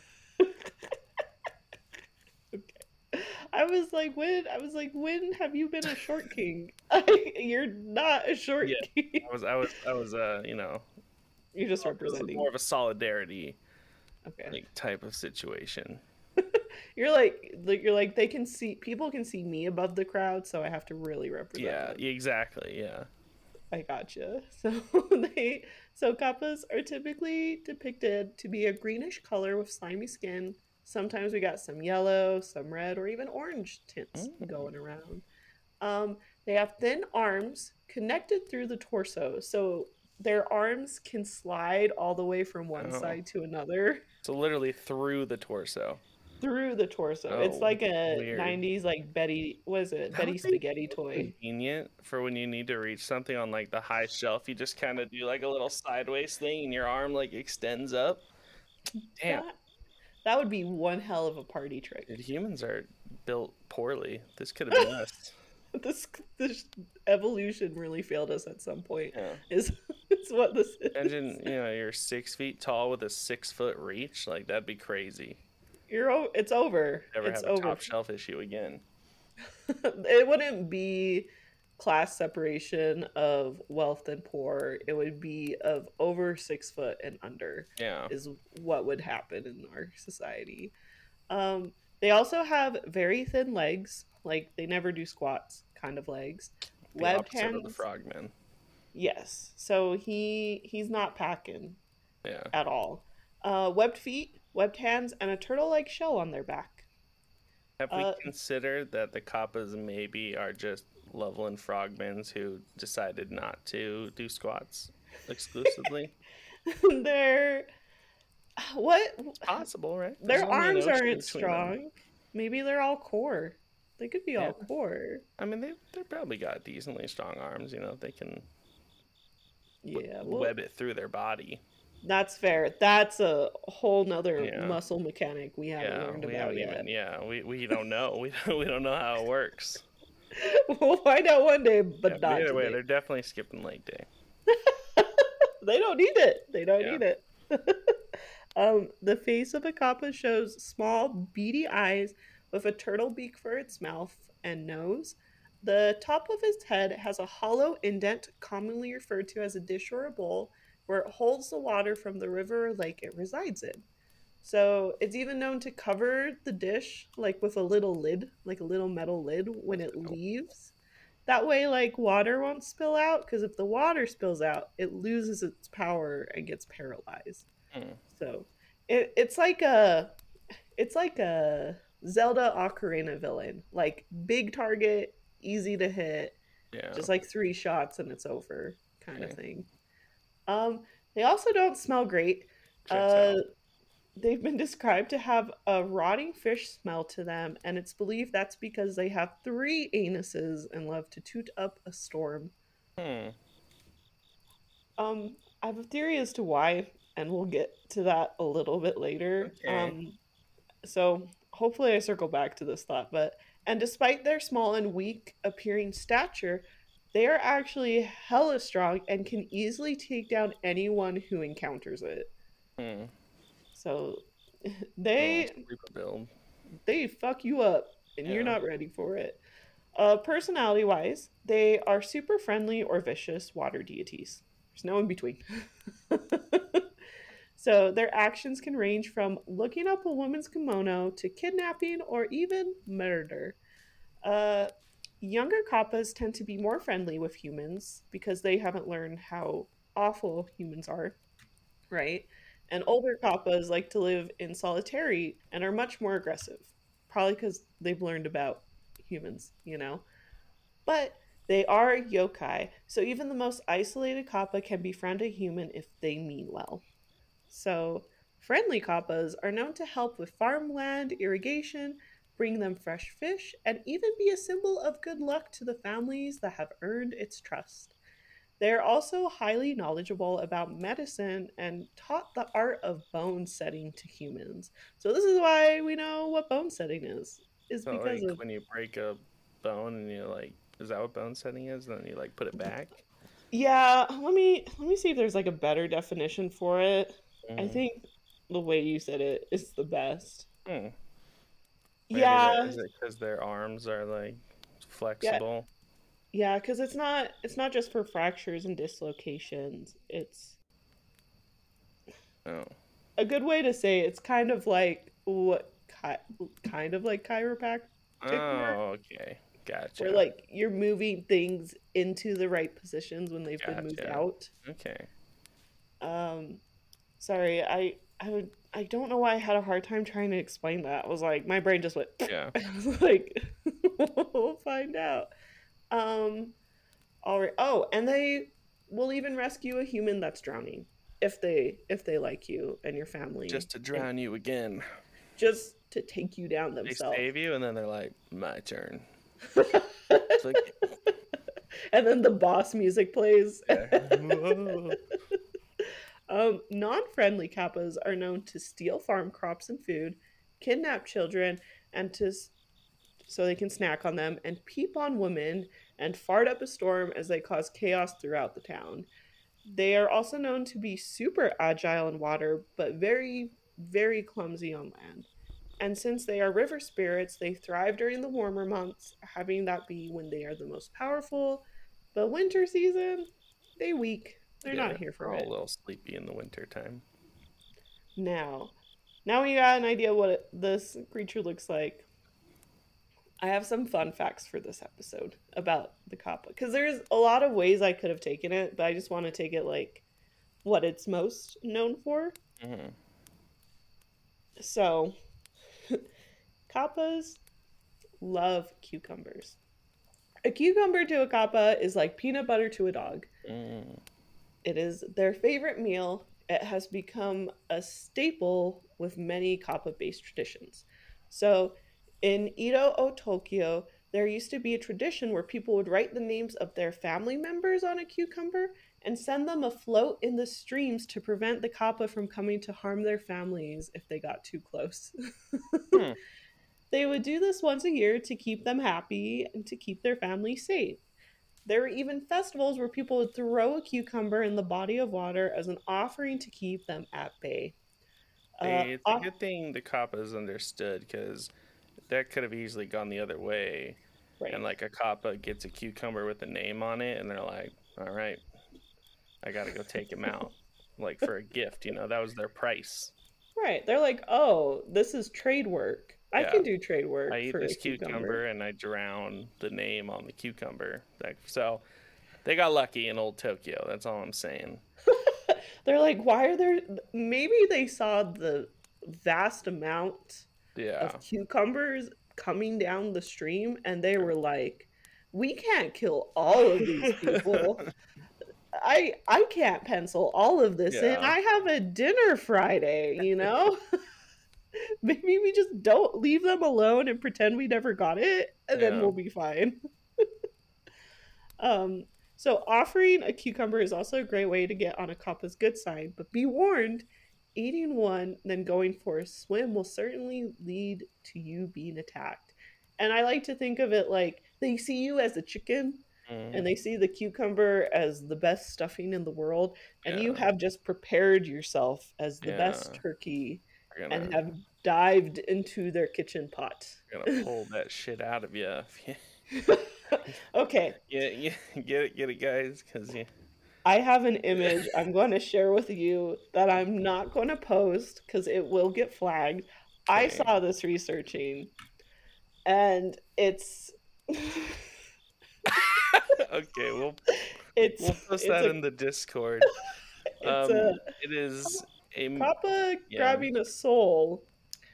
Speaker 3: Okay. I was like, when? I was like, when have you been a short king? You're not a short
Speaker 1: Yeah.
Speaker 3: king.
Speaker 1: I was, I was, I was, uh, you know,
Speaker 3: You're just
Speaker 1: it was
Speaker 3: representing.
Speaker 1: more of a solidarity
Speaker 3: Okay.
Speaker 1: like type of situation.
Speaker 3: You're like, like, you're like, they can see. People can see me above the crowd, so I have to really represent.
Speaker 1: Yeah,
Speaker 3: them.
Speaker 1: exactly. Yeah.
Speaker 3: I gotcha. So they so kappas are typically depicted to be a greenish color with slimy skin. Sometimes we got some yellow, some red, or even orange tints
Speaker 1: Mm.
Speaker 3: going around. Um, they have thin arms connected through the torso, so their arms can slide all the way from one
Speaker 1: Oh.
Speaker 3: side to another
Speaker 1: So literally through the torso.
Speaker 3: through the torso. It's
Speaker 1: Oh,
Speaker 3: like a
Speaker 1: weird.
Speaker 3: nineties like Betty, what is it?
Speaker 1: That
Speaker 3: Betty
Speaker 1: would be
Speaker 3: Spaghetti toy.
Speaker 1: Convenient for when you need to reach something on like the high shelf. You just kind of do like a little sideways thing, and your arm like extends up. Damn,
Speaker 3: That, that would be one hell of a party trick.
Speaker 1: dude, humans are built poorly. This could have been us.
Speaker 3: This this evolution really failed us at some point.
Speaker 1: Yeah.
Speaker 3: Is is what this is.
Speaker 1: Imagine, you know, you're six feet tall with a six foot reach. Like that'd be crazy.
Speaker 3: You're o- it's over.
Speaker 1: Never
Speaker 3: it's
Speaker 1: have a
Speaker 3: over.
Speaker 1: top shelf issue again.
Speaker 3: It wouldn't be class separation of wealth and poor. It would be of over six foot and under
Speaker 1: Yeah.
Speaker 3: is what would happen in our society. Um, they also have very thin legs, like they never do squats kind of legs.
Speaker 1: The
Speaker 3: Webbed
Speaker 1: opposite
Speaker 3: hands.
Speaker 1: of the frogman.
Speaker 3: Yes. So he he's not packing
Speaker 1: Yeah.
Speaker 3: at all. Uh, webbed feet, webbed hands, and a turtle-like shell on their back.
Speaker 1: Have we
Speaker 3: Uh,
Speaker 1: considered that the kappas maybe are just Loveland frogmans who decided not to do squats exclusively?
Speaker 3: They're what?
Speaker 1: Possible, right?
Speaker 3: Their
Speaker 1: There's only an
Speaker 3: arms
Speaker 1: ocean
Speaker 3: aren't
Speaker 1: between them.
Speaker 3: strong. Maybe they're all core. They could be all
Speaker 1: Yeah.
Speaker 3: core.
Speaker 1: I mean, they they probably got decently strong arms. You know, they can
Speaker 3: Yeah, well,
Speaker 1: web it through their body.
Speaker 3: that's fair. That's a whole nother
Speaker 1: Yeah.
Speaker 3: muscle mechanic we haven't
Speaker 1: Yeah,
Speaker 3: learned
Speaker 1: we
Speaker 3: about
Speaker 1: haven't
Speaker 3: yet.
Speaker 1: even. Yeah, we, we don't know. We don't, we don't know how it works.
Speaker 3: We'll find out one day, but
Speaker 1: Yeah,
Speaker 3: not
Speaker 1: either way,
Speaker 3: today.
Speaker 1: they're definitely skipping leg day.
Speaker 3: They don't need it. They don't
Speaker 1: Yeah.
Speaker 3: need it. Um, the face of a kappa shows small, beady eyes with a turtle beak for its mouth and nose. The top of his head has a hollow indent, commonly referred to as a dish or a bowl, where it holds the water from the river or lake it resides in. So it's even known to cover the dish like with a little lid, like a little metal lid when it leaves. That way, like water won't spill out, because if the water spills out, it loses its power and gets paralyzed.
Speaker 1: Hmm.
Speaker 3: So it, it's like a it's like a Zelda Ocarina villain. Like big target, easy to hit,
Speaker 1: Yeah.
Speaker 3: just like three shots and it's over kind of
Speaker 1: Okay.
Speaker 3: thing. Um, they also don't smell great.
Speaker 1: Checks
Speaker 3: Uh,
Speaker 1: out.
Speaker 3: they've been described to have a rotting fish smell to them, and it's believed that's because they have three anuses and love to toot up a storm.
Speaker 1: Hmm.
Speaker 3: Um, I have a theory as to why, and we'll get to that a little bit later.
Speaker 1: Okay.
Speaker 3: Um, so hopefully I circle back to this thought, but and despite their small and weak appearing stature, they are actually hella strong and can easily take down anyone who encounters it.
Speaker 1: Hmm.
Speaker 3: So
Speaker 1: Little
Speaker 3: they
Speaker 1: sleeper build.
Speaker 3: they fuck you up and you're
Speaker 1: Yeah.
Speaker 3: not ready for it. Uh, personality wise, they are super friendly or vicious water deities. There's no in between. So their actions can range from looking up a woman's kimono to kidnapping or even murder. Uh, Younger kappas tend to be more friendly with humans because they haven't learned how awful humans are, right? And older kappas like to live in solitary and are much more aggressive, probably because they've learned about humans, you know? But they are yokai, so even the most isolated kappa can befriend a human if they mean well. So, friendly kappas are known to help with farmland, irrigation, bring them fresh fish, and even be a symbol of good luck to the families that have earned its trust. They are also highly knowledgeable about medicine and taught the art of bone setting to humans. So this is why we know what bone setting is. Is
Speaker 1: So
Speaker 3: because
Speaker 1: like
Speaker 3: of
Speaker 1: when you break a bone and you like, is that what bone setting is? Then you like put it back.
Speaker 3: yeah, let me let me see if there's like a better definition for it. I
Speaker 1: Mm.
Speaker 3: think the way you said it is the best.
Speaker 1: Hmm. Maybe that
Speaker 3: Yeah,
Speaker 1: is it because their arms are like
Speaker 3: yeah,
Speaker 1: flexible.
Speaker 3: yeah, because it's not it's not just for fractures and dislocations. It's
Speaker 1: Oh.
Speaker 3: a good way to say it's kind of like what ki- kind of like chiropractic work,
Speaker 1: Oh, okay.
Speaker 3: where
Speaker 1: Gotcha.
Speaker 3: like you're moving things into the right positions when they've been moved
Speaker 1: Gotcha.
Speaker 3: out.
Speaker 1: Okay.
Speaker 3: Um, sorry, I I would I don't know why I had a hard time trying to explain that. I was like my brain just went.
Speaker 1: Yeah.
Speaker 3: I was like, we'll find out. Um, all right. Oh, and they will even rescue a human that's drowning if they if they like you and your family,
Speaker 1: Just to
Speaker 3: and
Speaker 1: drown you again.
Speaker 3: just to take you down
Speaker 1: They
Speaker 3: themselves.
Speaker 1: save you and then they're like, my turn.
Speaker 3: And
Speaker 1: It's like,
Speaker 3: then the boss music plays.
Speaker 1: yeah. Whoa.
Speaker 3: Um, non-friendly kappas are known to steal farm crops and food, kidnap children, and to so they can snack on them, and peep on women and fart up a storm as they cause chaos throughout the town. They are also known to be super agile in water, but very, very clumsy on land. And since they are river spirits, they thrive during the warmer months, having that be when they are the most powerful. But winter season, they weak. They're
Speaker 1: Yeah,
Speaker 3: not here
Speaker 1: we're
Speaker 3: for
Speaker 1: all a
Speaker 3: it.
Speaker 1: little sleepy in the winter time.
Speaker 3: Now, now we got an idea what it, this creature looks like. I have some fun facts for this episode about the kappa because there's a lot of ways I could have taken it, but I just want to take it like what it's most known for.
Speaker 1: Mm-hmm.
Speaker 3: So, kappas love cucumbers. A cucumber to a kappa is like peanut butter to a dog.
Speaker 1: Mm.
Speaker 3: It is their favorite meal. It has become a staple with many kappa based traditions. So, in Edo o Tokyo, there used to be a tradition where people would write the names of their family members on a cucumber and send them afloat in the streams to prevent the kappa from coming to harm their families if they got too close.
Speaker 1: Hmm.
Speaker 3: They would do this once a year to keep them happy and to keep their family safe. There were even festivals where people would throw a cucumber in the body of water as an offering to keep them at bay. Uh,
Speaker 1: It's a
Speaker 3: off,
Speaker 1: good thing the Kappa's understood because that could have easily gone the other way. And
Speaker 3: right.
Speaker 1: like a Kappa gets a cucumber with a name on it, and they're like, "All right, I gotta go take him out, like for a gift." You know, that was their price.
Speaker 3: Right. They're like, oh, this is trade work. I
Speaker 1: Yeah,
Speaker 3: can do trade
Speaker 1: I
Speaker 3: work
Speaker 1: eat
Speaker 3: for a
Speaker 1: this
Speaker 3: cucumber.
Speaker 1: cucumber and I drown the name on the cucumber. Like, so they got lucky in old Tokyo. That's all I'm saying.
Speaker 3: They're like, why are there? Maybe they saw the vast amount
Speaker 1: Yeah.
Speaker 3: of cucumbers coming down the stream and they were like, we can't kill all of these people. I I can't pencil all of this in.
Speaker 1: Yeah.
Speaker 3: I have a dinner Friday, you know? Maybe we just don't leave them alone and pretend we never got it and then
Speaker 1: Yeah.
Speaker 3: we'll be fine. Um, so offering a cucumber is also a great way to get on a Kappa's good side, but be warned, eating one, then going for a swim will certainly lead to you being attacked. And I like to think of it like they see you as a chicken
Speaker 1: Mm,
Speaker 3: and they see the cucumber as the best stuffing in the world, and you
Speaker 1: yeah.
Speaker 3: have just prepared yourself as the best
Speaker 1: Yeah.
Speaker 3: turkey
Speaker 1: We're
Speaker 3: and
Speaker 1: gonna
Speaker 3: have dived into their kitchen pot.
Speaker 1: we're gonna pull that shit out of you.
Speaker 3: Okay,
Speaker 1: Yeah, yeah, get it, get it, guys, because yeah.
Speaker 3: I have an image I'm going to share with you that I'm not going to post because it will get flagged. I
Speaker 1: Okay.
Speaker 3: saw this researching, and it's
Speaker 1: Okay, we'll
Speaker 3: it's
Speaker 1: we'll post
Speaker 3: it's
Speaker 1: that
Speaker 3: a
Speaker 1: in the Discord.
Speaker 3: it's a
Speaker 1: Um, it is a m-
Speaker 3: Kappa
Speaker 1: yeah.
Speaker 3: grabbing a soul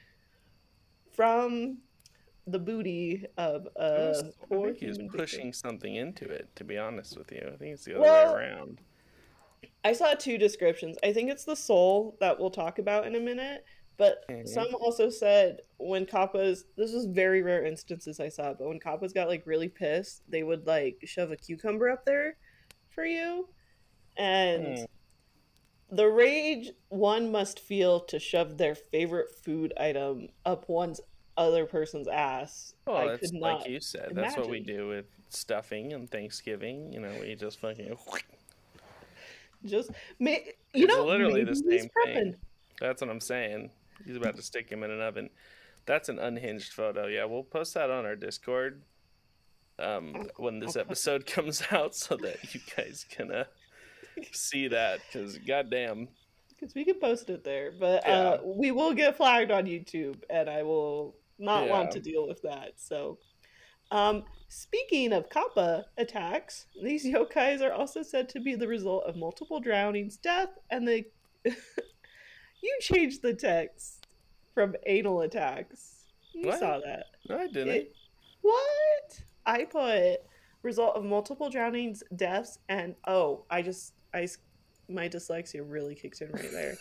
Speaker 3: from the booty of
Speaker 1: It
Speaker 3: a
Speaker 1: was, I
Speaker 3: poor
Speaker 1: think he was
Speaker 3: human
Speaker 1: pushing
Speaker 3: victim.
Speaker 1: something into it. To be honest with you, I think it's the other way
Speaker 3: Well,
Speaker 1: around.
Speaker 3: I saw two descriptions. I think it's the soul that we'll talk about in a minute, but
Speaker 1: Mhm.
Speaker 3: some also said when Kappas, this was very rare instances I saw, but when Kappas got like really pissed, they would like shove a cucumber up there for you. And
Speaker 1: Hmm.
Speaker 3: the rage one must feel to shove their favorite food item up one's other person's ass,
Speaker 1: Well,
Speaker 3: I could
Speaker 1: it's like
Speaker 3: not
Speaker 1: you said. That's what we
Speaker 3: imagine.
Speaker 1: do with stuffing and Thanksgiving. You know, we just fucking.
Speaker 3: Just, may, you
Speaker 1: It's
Speaker 3: know,
Speaker 1: literally the
Speaker 3: maybe he's
Speaker 1: same
Speaker 3: prepping.
Speaker 1: thing. That's what I'm saying. He's about to stick him in an oven. That's an unhinged photo. Yeah, we'll post that on our Discord um,
Speaker 3: I'll,
Speaker 1: when
Speaker 3: I'll
Speaker 1: this
Speaker 3: put
Speaker 1: episode comes out, so that you guys can uh, see that. Because goddamn,
Speaker 3: because we can post it there, but
Speaker 1: yeah,
Speaker 3: uh, we will get flagged on YouTube, and I will not want
Speaker 1: yeah.
Speaker 3: to deal with that. So, um, speaking of Kappa attacks, these yokais are also said to be the result of multiple drownings, death, and the you changed the text from anal attacks. You
Speaker 1: What?
Speaker 3: saw that.
Speaker 1: No, I didn't.
Speaker 3: It what? I put result of multiple drownings, deaths, and oh, I just I s- my dyslexia really kicked in right there.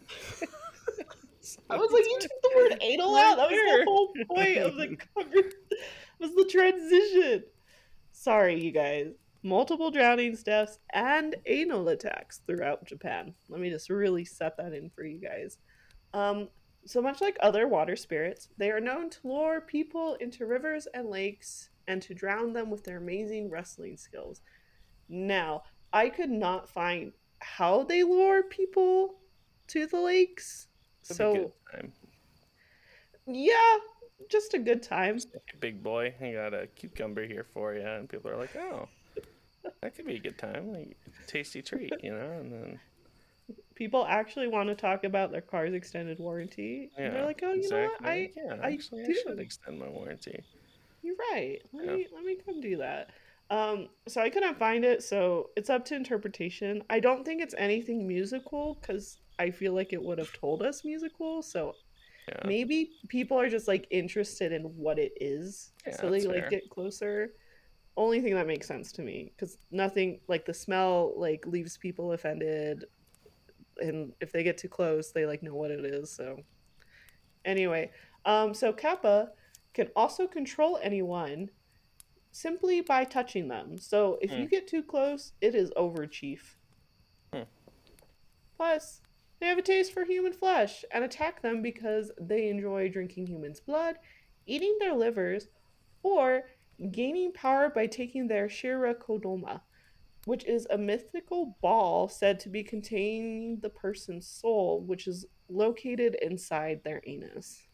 Speaker 3: I was like, you took the word anal
Speaker 1: Right
Speaker 3: out. That was the
Speaker 1: there.
Speaker 3: whole point of the cover. Was the transition. Sorry, you guys. Multiple drownings, deaths, and anal attacks throughout Japan. Let me just really set that in for you guys. Um, so much like other water spirits, they are known to lure people into rivers and lakes and to drown them with their amazing wrestling skills. Now, I could not find how they lure people to the lakes.
Speaker 1: It'd be a good
Speaker 3: So,
Speaker 1: time.
Speaker 3: yeah, just a good time.
Speaker 1: Just like, "Hey, big boy, I got a cucumber here for you," and people are like, "Oh, that could be a good time, like tasty treat," you know. And then
Speaker 3: People actually want to talk about their car's extended warranty. And they're
Speaker 1: yeah,
Speaker 3: like, "Oh, you know what?
Speaker 1: exactly.
Speaker 3: I
Speaker 1: Like, yeah,
Speaker 3: I
Speaker 1: actually, I should
Speaker 3: do.
Speaker 1: extend my warranty.
Speaker 3: You're right. Let
Speaker 1: Yeah,
Speaker 3: me let me come do that." Um, so I couldn't find it, so it's up to interpretation. I don't think it's anything musical because I feel like it would have told us musical. So
Speaker 1: yeah,
Speaker 3: maybe people are just like interested in what it is,
Speaker 1: yeah.
Speaker 3: so
Speaker 1: That's
Speaker 3: they like
Speaker 1: fair.
Speaker 3: get closer. Only thing that makes sense to me because nothing like the smell like leaves people offended, and if they get too close, they like know what it is. So anyway, um, so Kappa can also control anyone simply by touching them. So if
Speaker 1: Hmm.
Speaker 3: you get too close, it is over, Chief.
Speaker 1: Hmm.
Speaker 3: Plus, they have a taste for human flesh and attack them because they enjoy drinking humans' blood, eating their livers, or gaining power by taking their Shira Kodoma. which is a mythical ball said to be containing the person's soul, which is located inside their anus.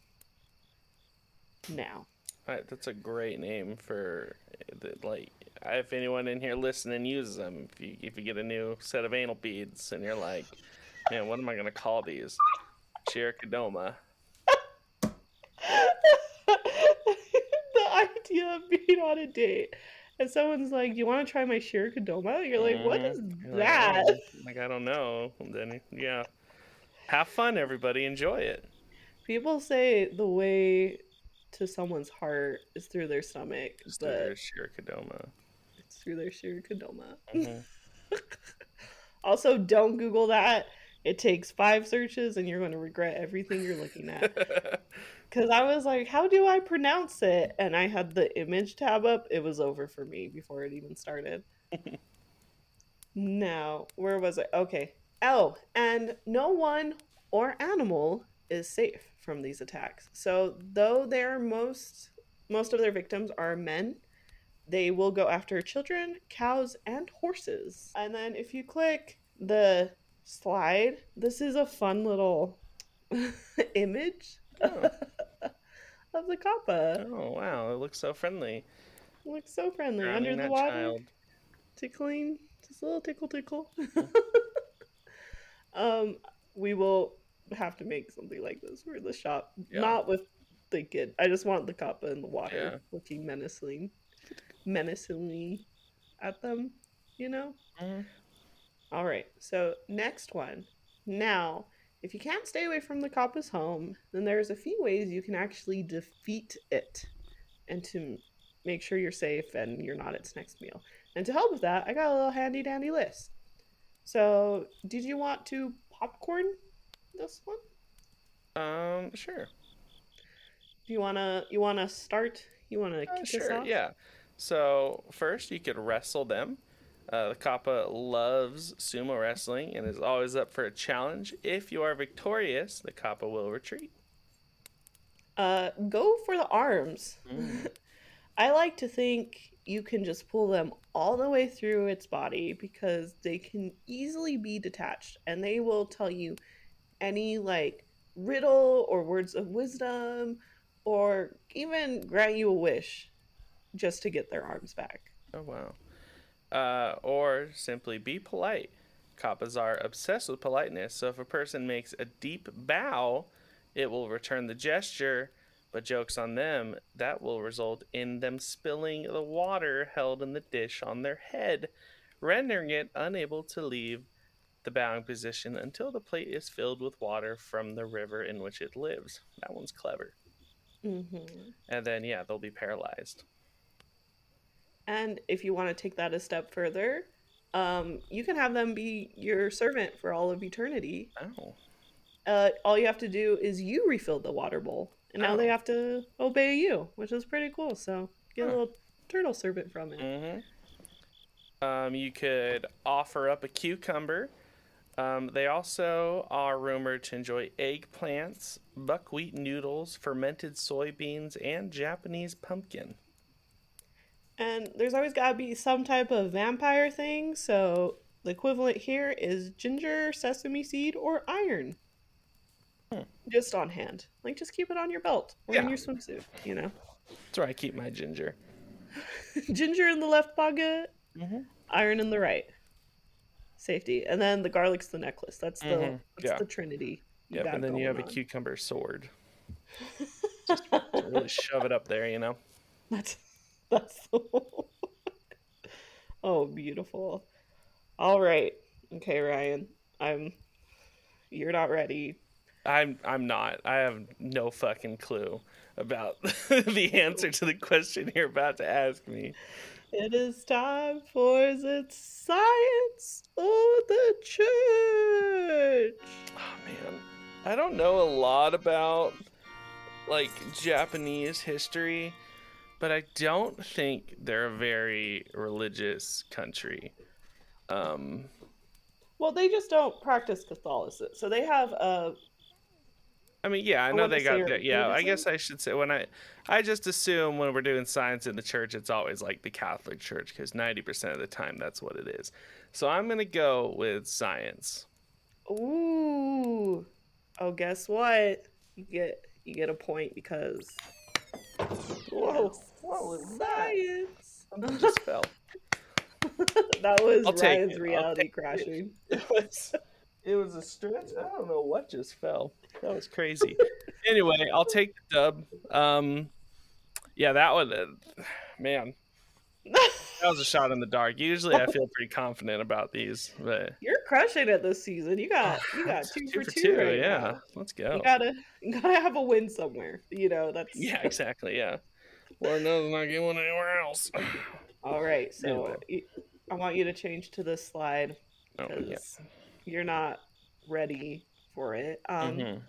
Speaker 3: Now.
Speaker 1: Right, that's a great name for the, like if anyone in here listening uses them. If you if you get a new set of anal beads and you're like, man, what am I gonna call these? Chiricodoma.
Speaker 3: The idea of being on a date and someone's like, "You want to try my Chiricodoma?" You're like, "What is
Speaker 1: Mhm. You're
Speaker 3: that?"
Speaker 1: Like, oh, like I don't know. And then yeah, have fun, everybody. Enjoy it.
Speaker 3: People say the way to someone's heart is through their stomach,
Speaker 1: Just through
Speaker 3: but
Speaker 1: their Chiricodoma.
Speaker 3: it's through their Chiricodoma.
Speaker 1: Mhm.
Speaker 3: Also, don't Google that. It takes five searches and you're going to regret everything you're looking at. Because I was like, how do I pronounce it? And I had the image tab up. It was over for me before it even started. Now, where was it? Okay. Oh, and no one or animal is safe from these attacks. So, though they're most most of their victims are men, they will go after children, cows, and horses. And then if you click the slide, this is a fun little image
Speaker 1: Oh.
Speaker 3: of the kappa.
Speaker 1: Oh wow, it looks so friendly.
Speaker 3: It looks so friendly
Speaker 1: Drowning
Speaker 3: under the
Speaker 1: that
Speaker 3: water,
Speaker 1: child.
Speaker 3: tickling, just a little tickle tickle. um, we will have to make something like this for the shop,
Speaker 1: Yeah.
Speaker 3: not with the kid. I just want the kappa in the water,
Speaker 1: Yeah.
Speaker 3: looking menacingly, menacingly at them. You know.
Speaker 1: Mhm.
Speaker 3: All right. So next one. Now, if you can't stay away from the kappa's home, then there's a few ways you can actually defeat it, and to make sure you're safe and you're not its next meal. And to help with that, I got a little handy dandy list. So, did you want to popcorn this one?
Speaker 1: Um, sure.
Speaker 3: Do you wanna you wanna start? You wanna
Speaker 1: Uh,
Speaker 3: kick us
Speaker 1: sure,
Speaker 3: off?
Speaker 1: yeah. So first, you could wrestle them. Uh, the kappa loves sumo wrestling and is always up for a challenge. If you are victorious, the kappa will retreat.
Speaker 3: Uh, go for the arms.
Speaker 1: Mm.
Speaker 3: I like to think you can just pull them all the way through its body because they can easily be detached and they will tell you any like riddle or words of wisdom or even grant you a wish just to get their arms back.
Speaker 1: Oh wow. Uh, or simply be polite. Kappas are obsessed with politeness, so if a person makes a deep bow, it will return the gesture, but jokes on them, that will result in them spilling the water held in the dish on their head, rendering it unable to leave the bowing position until the plate is filled with water from the river in which it lives. That one's clever.
Speaker 3: Mm-hmm.
Speaker 1: And then, yeah, they'll be paralyzed.
Speaker 3: And if you want to take that a step further, um, you can have them be your servant for all of eternity.
Speaker 1: Oh.
Speaker 3: Uh, all you have to do is you refill the water bowl, and now
Speaker 1: Oh.
Speaker 3: they have to obey you, which is pretty cool. So get
Speaker 1: Huh.
Speaker 3: a little turtle servant from it.
Speaker 1: Mm-hmm. Um, you could offer up a cucumber. Um, they also are rumored to enjoy eggplants, buckwheat noodles, fermented soybeans, and Japanese pumpkin.
Speaker 3: And there's always got to be some type of vampire thing, so the equivalent here is ginger, sesame seed, or iron.
Speaker 1: Hmm.
Speaker 3: Just on hand. Like, just keep it on your belt or in
Speaker 1: Yeah.
Speaker 3: your swimsuit, you know?
Speaker 1: That's where I keep my ginger.
Speaker 3: Ginger in the left pocket,
Speaker 1: Mm-hmm.
Speaker 3: iron in the right. Safety. And then the garlic's the necklace. That's the
Speaker 1: Mhm.
Speaker 3: that's
Speaker 1: Yeah.
Speaker 3: the trinity.
Speaker 1: Yep,
Speaker 3: got
Speaker 1: and then you have
Speaker 3: going
Speaker 1: a
Speaker 3: on.
Speaker 1: cucumber sword. Just to really shove it up there, you know?
Speaker 3: That's that's oh, beautiful. All right. Okay, Ryan. I'm you're not ready.
Speaker 1: I'm I'm not. I have no fucking clue about the answer to the question you're about to ask me.
Speaker 3: It is time for the science of the church.
Speaker 1: Oh man, I don't know a lot about like Japanese history, but I don't think they're a very religious country. Um,
Speaker 3: Well, they just don't practice Catholicism. So they have a
Speaker 1: I I mean, yeah, I
Speaker 3: I
Speaker 1: know
Speaker 3: want
Speaker 1: they
Speaker 3: to say
Speaker 1: got that. Yeah, I
Speaker 3: Buddhism.
Speaker 1: guess I should say when I, I just assume when we're doing science in the church, it's always like the Catholic Church because ninety percent of the time that's what it is. So I'm gonna go with science.
Speaker 3: Ooh. Oh, guess what? You get you get a point because
Speaker 1: Whoa, what was that?
Speaker 3: science.
Speaker 1: Something just fell.
Speaker 3: That was
Speaker 1: I'll take
Speaker 3: Ryan's
Speaker 1: it. I'll
Speaker 3: reality
Speaker 1: take it.
Speaker 3: crashing.
Speaker 1: It was, it was a stretch. I don't know what just fell. That was crazy. Anyway, I'll take the dub. Um, yeah, that one, uh, man, that was a shot in the dark. Usually, I feel pretty confident about these, but
Speaker 3: You're crushing it this season. You got you got
Speaker 1: That's
Speaker 3: two,
Speaker 1: two
Speaker 3: for
Speaker 1: for
Speaker 3: two,
Speaker 1: two.
Speaker 3: right
Speaker 1: Yeah,
Speaker 3: now.
Speaker 1: let's
Speaker 3: You
Speaker 1: go.
Speaker 3: gotta you gotta have a win somewhere. You know that's
Speaker 1: Yeah, exactly. Yeah, Lord knows I'm not getting one anywhere else.
Speaker 3: all right. So
Speaker 1: Anyway.
Speaker 3: y- I want you to change to this slide
Speaker 1: Oh, yeah.
Speaker 3: because you're not ready for it. Um,
Speaker 1: Mhm.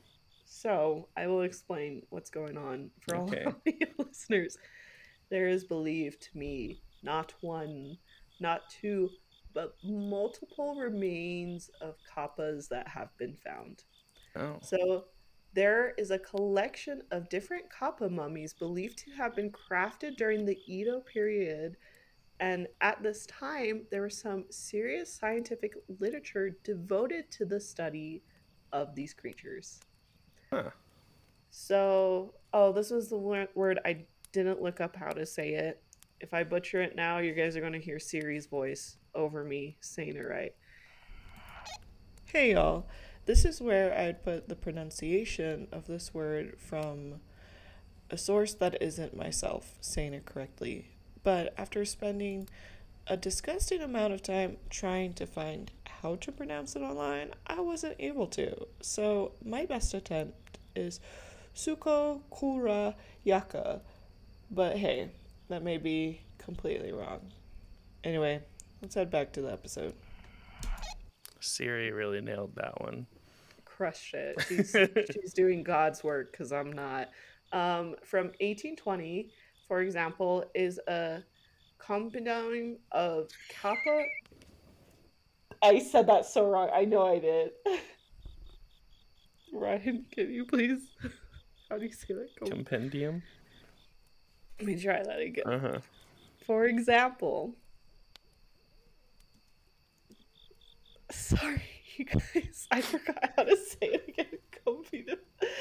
Speaker 3: So I will explain what's going on for all
Speaker 1: Okay.
Speaker 3: of you listeners. There is believed to me not one, not two, but multiple remains of kappas that have been found.
Speaker 1: Oh.
Speaker 3: So there is a collection of different kappa mummies believed to have been crafted during the Edo period. And at this time, there was some serious scientific literature devoted to the study of these creatures.
Speaker 1: Huh.
Speaker 3: So, oh, this was the wor- word I didn't look up how to say it. If I butcher it now, you guys are going to hear Siri's voice over me saying it right. Hey, y'all. This is where I'd put the pronunciation of this word from a source that isn't myself saying it correctly. But after spending a disgusting amount of time trying to find how to pronounce it online, I wasn't able to. So, my best attempt is Suko Kura Yaka. But hey, that may be completely wrong. Anyway, let's head back to the episode.
Speaker 1: Siri really nailed that one.
Speaker 3: Crushed it. She's she's doing God's work because I'm not. Um, from eighteen twenty, for example, is a compounding of kappa. I said that so wrong. I know I did. Ryan, can you please? How do you say that? Com-
Speaker 1: Compendium.
Speaker 3: Let me try that again.
Speaker 1: Uh huh.
Speaker 3: For example, sorry, you guys, I forgot how to say it again. Competent.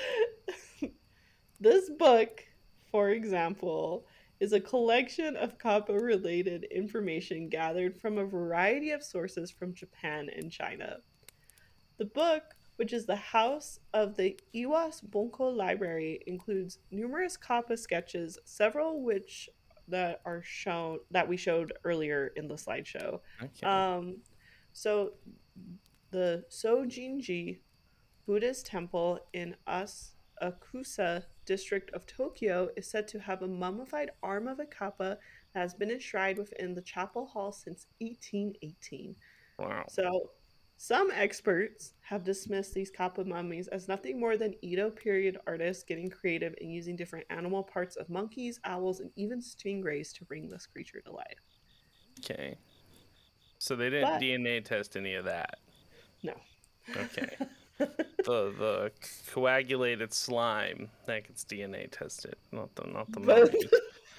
Speaker 3: This book, for example, is a collection of kappa-related information gathered from a variety of sources from Japan and China. The book, which is the house of the Iwas Bunko Library, includes numerous kappa sketches, several which that are shown that we showed earlier in the slideshow.
Speaker 1: Okay.
Speaker 3: Um, so the Sojinji Buddhist temple in Asakusa district of Tokyo is said to have a mummified arm of a kappa that has been enshrined within the chapel hall since eighteen eighteen.
Speaker 1: Wow.
Speaker 3: So some experts have dismissed these kappa mummies as nothing more than Edo period artists getting creative and using different animal parts of monkeys, owls, and even stingrays to bring this creature to life.
Speaker 1: Okay. So they didn't
Speaker 3: But-
Speaker 1: D N A test any of that.
Speaker 3: No.
Speaker 1: Okay. the the coagulated slime that gets D N A tested, not the not the
Speaker 3: But-
Speaker 1: monkeys.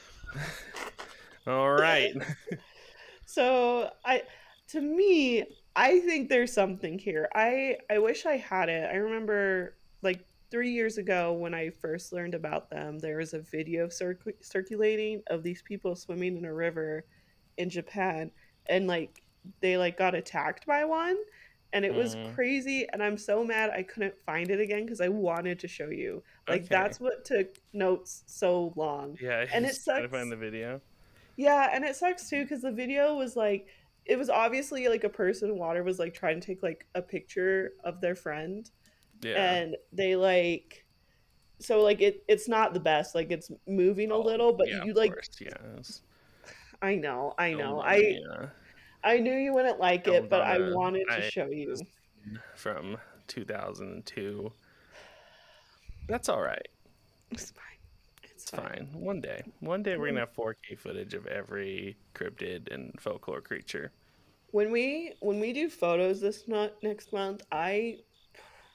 Speaker 1: All right.
Speaker 3: So I, to me, I think there's something here. I I wish I had it. I remember like three years ago when I first learned about them, there was a video circ- circulating of these people swimming in a river in Japan, and like they like got attacked by one, and it was
Speaker 1: Mhm.
Speaker 3: crazy. And I'm so mad I couldn't find it again because I wanted to show you. Like
Speaker 1: Okay.
Speaker 3: that's what took notes so long.
Speaker 1: Yeah,
Speaker 3: And it
Speaker 1: just trying to
Speaker 3: sucks.
Speaker 1: find the video.
Speaker 3: Yeah, and it sucks too because the video was like it was obviously like a person in water was like trying to take like a picture of their friend,
Speaker 1: Yeah.
Speaker 3: and they like so like it it's not the best, like it's moving a
Speaker 1: Oh,
Speaker 3: little, but
Speaker 1: yeah,
Speaker 3: you
Speaker 1: of
Speaker 3: like
Speaker 1: course, yeah. It's
Speaker 3: I know, I know.
Speaker 1: filmed on
Speaker 3: I
Speaker 1: a, uh,
Speaker 3: I knew you wouldn't like
Speaker 1: filmed
Speaker 3: it, but
Speaker 1: on
Speaker 3: I
Speaker 1: a
Speaker 3: wanted to
Speaker 1: I-
Speaker 3: show you.
Speaker 1: from two thousand two. That's all right.
Speaker 3: It's fine. It's,
Speaker 1: It's fine. One day. One day we're gonna have four K footage of every cryptid and folklore creature.
Speaker 3: When we when we do photos this month next month, I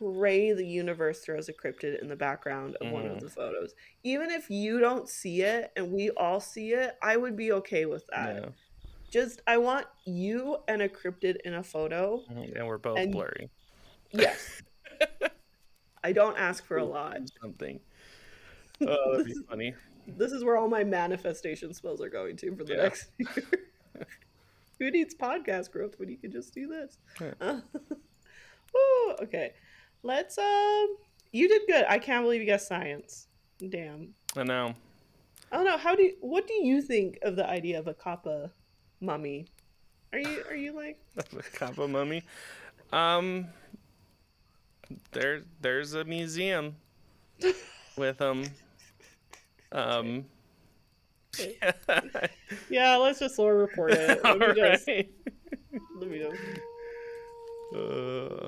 Speaker 3: pray the universe throws a cryptid in the background of one of
Speaker 1: Mm,
Speaker 3: the photos. Even if you don't see it and we all see it, I would be okay with that.
Speaker 1: yeah.
Speaker 3: Just I want you and a cryptid in a photo.
Speaker 1: Mhm, and we're both
Speaker 3: And
Speaker 1: blurry.
Speaker 3: yes, I don't ask for a lot.
Speaker 1: Do something. Oh, that'd be funny.
Speaker 3: This is where all my manifestation spells are going to for the
Speaker 1: Yeah.
Speaker 3: next year. Who needs podcast growth when you can just do this?
Speaker 1: Yeah.
Speaker 3: Uh, Ooh, okay. Let's um you did good. I can't believe you guessed science. Damn.
Speaker 1: I know.
Speaker 3: I don't know. How do you, what do you think of the idea of a kappa mummy? Are you are you like
Speaker 1: The Kappa mummy. Um, there, there's a museum with them. Um, yeah.
Speaker 3: yeah, let's just lore report it. Let me
Speaker 1: All
Speaker 3: just
Speaker 1: right.
Speaker 3: let me just
Speaker 1: Uh,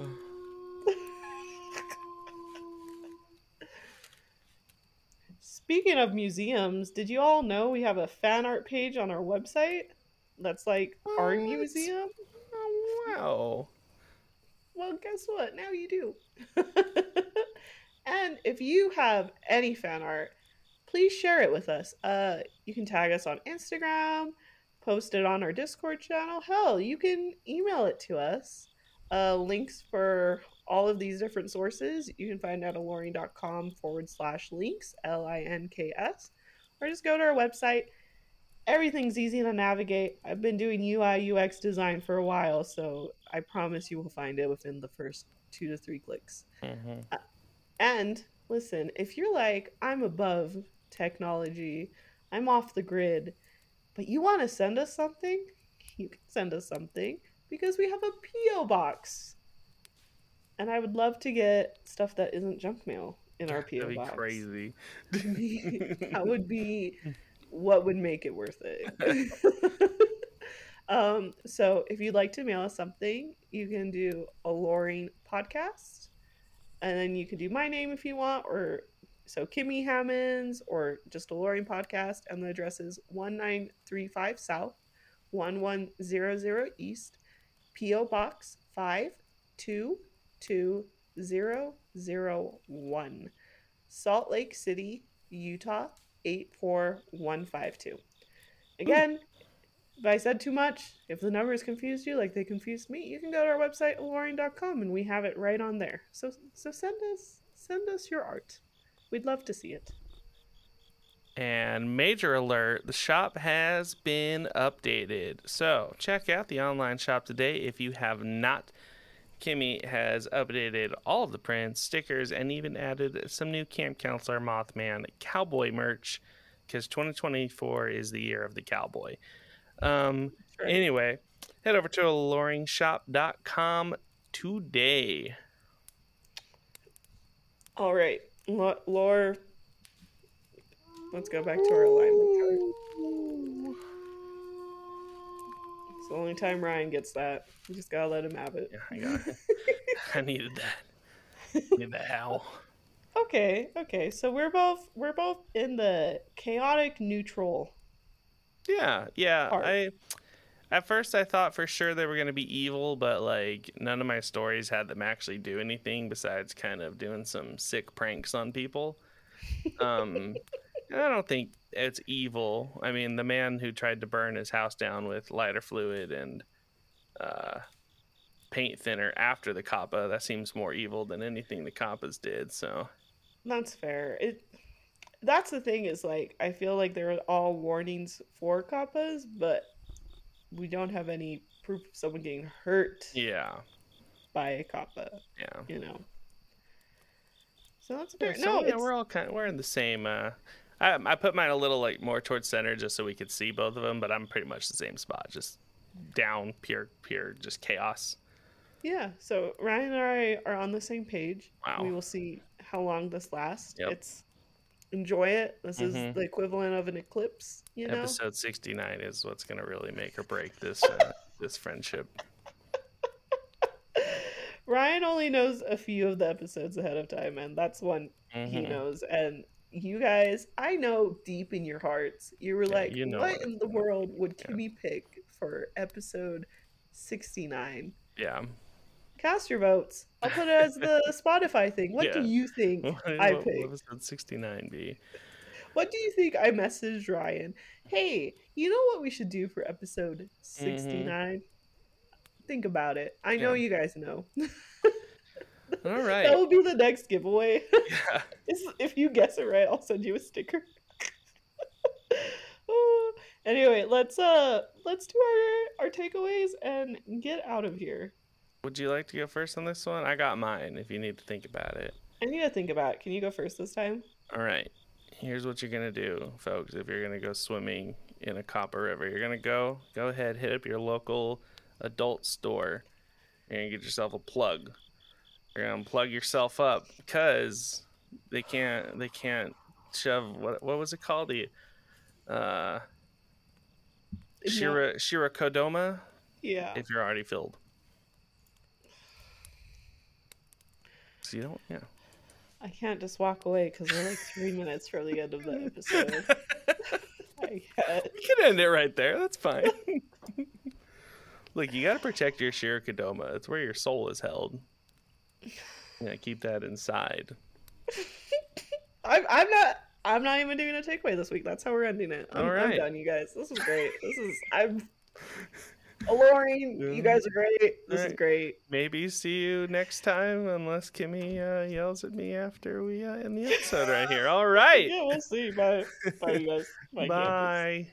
Speaker 3: Speaking of museums, did you all know we have a fan art page on our website? That's like our
Speaker 1: What?
Speaker 3: museum.
Speaker 1: oh, wow.
Speaker 3: Well, guess what? Now you do. And if you have any fan art, please share it with us. Uh, you can tag us on Instagram, post it on our Discord channel. Hell, you can email it to us. Uh, links for all of these different sources you can find at alluring.com forward slash links, L I N K S, or just go to our website. Everything's easy to navigate. I've been doing U I U X design for a while, so I promise you will find it within the first two to three clicks.
Speaker 1: Mm-hmm.
Speaker 3: Uh, and listen, if you're like, I'm above technology, I'm off the grid, but you want to send us something, you can send us something because we have a P O box. And I would love to get stuff that isn't junk mail in our P O
Speaker 1: That'd be
Speaker 3: box.
Speaker 1: crazy.
Speaker 3: That would be what would make it worth it. um, so if you'd like to mail us something, you can do Alluring Podcast. And then you can do my name if you want, or so Kimmy Hammonds, or just Alluring Podcast. And the address is one nine three five South, one one zero zero East, P O Box five two two zero zero one, Salt Lake City, Utah eight four one five two. Again, if I said too much, if the numbers confused you like they confused me, you can go to our website alluring dot com and we have it right on there. So so send us send us your art. We'd love to see it.
Speaker 1: And major alert, the shop has been updated. So check out the online shop today if you have not. Kimmy has updated all of the prints, stickers, and even added some new Camp Counselor Mothman cowboy merch because twenty twenty-four is the year of the cowboy. Um,
Speaker 3: Right.
Speaker 1: Anyway, head over to alluring shop dot com today.
Speaker 3: All right, L- Lore. Let's go back to our alignment chart. It's the only time Ryan gets that. We just gotta let him have it.
Speaker 1: Yeah, I got it. I needed that. Need that owl.
Speaker 3: Okay, okay. So we're both we're both in the chaotic neutral.
Speaker 1: Yeah, yeah.
Speaker 3: Part.
Speaker 1: I at first I thought for sure they were gonna be evil, but like none of my stories had them actually do anything besides kind of doing some sick pranks on people. Um, and I don't think it's evil. I mean, the man who tried to burn his house down with lighter fluid and uh, paint thinner after the Kappa, that seems more evil than anything the Kappas did. So
Speaker 3: That's fair. It that's the thing is like I feel like there are all warnings for kappas, but we don't have any proof of someone getting hurt
Speaker 1: yeah,
Speaker 3: by a kappa,
Speaker 1: yeah.
Speaker 3: you know. So that's
Speaker 1: Yeah,
Speaker 3: fair.
Speaker 1: so
Speaker 3: no,
Speaker 1: yeah,
Speaker 3: it's
Speaker 1: we're all kind of, we're in the same. Uh, I I put mine a little like more towards center just so we could see both of them, but I'm pretty much the same spot, just down, pure, pure, just chaos.
Speaker 3: yeah. So Ryan and I are on the same page.
Speaker 1: Wow.
Speaker 3: We will see how long this lasts.
Speaker 1: Yep.
Speaker 3: It's enjoy it. This
Speaker 1: Mhm.
Speaker 3: is the equivalent of an eclipse, you know.
Speaker 1: Episode sixty-nine is what's gonna really make or break this uh, this friendship.
Speaker 3: Ryan only knows a few of the episodes ahead of time, and that's one he
Speaker 1: Mhm.
Speaker 3: knows. And you guys, I know deep in your hearts, you were
Speaker 1: Yeah,
Speaker 3: like,
Speaker 1: you know
Speaker 3: what
Speaker 1: it.
Speaker 3: in the world would
Speaker 1: Yeah.
Speaker 3: Kimmy pick for episode sixty-nine?
Speaker 1: Yeah,
Speaker 3: Cast your votes. I'll put it as the Spotify thing. What do
Speaker 1: Yeah.
Speaker 3: you think
Speaker 1: What,
Speaker 3: I
Speaker 1: what will
Speaker 3: picked?
Speaker 1: episode sixty-nine be?
Speaker 3: What do you think I messaged Ryan? Hey, you know what we should do for episode sixty-nine? Think about it. I know
Speaker 1: Yeah.
Speaker 3: you guys know.
Speaker 1: All right.
Speaker 3: That will be the next giveaway.
Speaker 1: Yeah.
Speaker 3: If you guess it right, I'll send you a sticker. Oh, anyway, let's uh let's do our our takeaways and get out of here.
Speaker 1: Would you like to go first on this one? I got mine if you need to think about it.
Speaker 3: I need to think about it. Can you go first this time?
Speaker 1: All right. Here's what you're going to do, folks, if you're going to go swimming in a copper river. You're going to go, go ahead, hit up your local adult store. You're going to get yourself a plug. You're going to plug yourself up because they can't, they can't shove, what what was it called? The, uh, Shira, Shirakodoma?
Speaker 3: Yeah.
Speaker 1: If you're already filled. So you don't, yeah.
Speaker 3: I can't just walk away because we're like three minutes from the end of the episode. I can't.
Speaker 1: We can end it right there. That's fine. Look, you got to protect your Shirakodoma. It's where your soul is held. Yeah, keep that inside.
Speaker 3: I'm, I'm not. I'm not even doing a takeaway this week. That's how we're ending it. I'm,
Speaker 1: All right.
Speaker 3: I'm done, you guys. This is great. This is. I'm. Alluring, you guys are great. This
Speaker 1: All
Speaker 3: is
Speaker 1: right.
Speaker 3: great.
Speaker 1: Maybe see you next time, unless Kimmy uh, yells at me after we uh, end the episode right here. All right.
Speaker 3: Yeah, we'll see. Bye. Bye, you guys. Bye.
Speaker 1: Bye.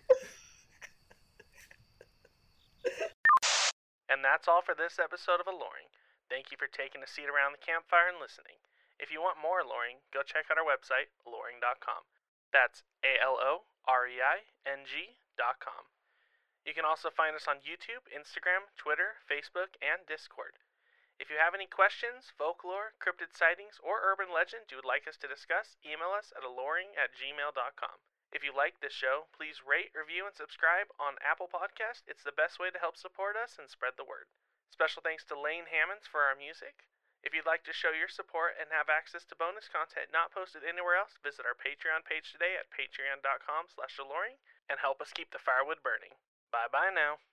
Speaker 1: And that's all for this episode of Alluring. Thank you for taking a seat around the campfire and listening. If you want more Alluring, go check out our website, alluring dot com. That's A L O R E I N G dot com. You can also find us on YouTube, Instagram, Twitter, Facebook, and Discord. If you have any questions, folklore, cryptid sightings, or urban legends you would like us to discuss, email us at alluring at gmail dot com. If you like this show, please rate, review, and subscribe on Apple Podcast. It's the best way to help support us and spread the word. Special thanks to Lane Hammonds for our music. If you'd like to show your support and have access to bonus content not posted anywhere else, visit our Patreon page today at patreon dot com slash alluring and help us keep the firewood burning. Bye-bye now.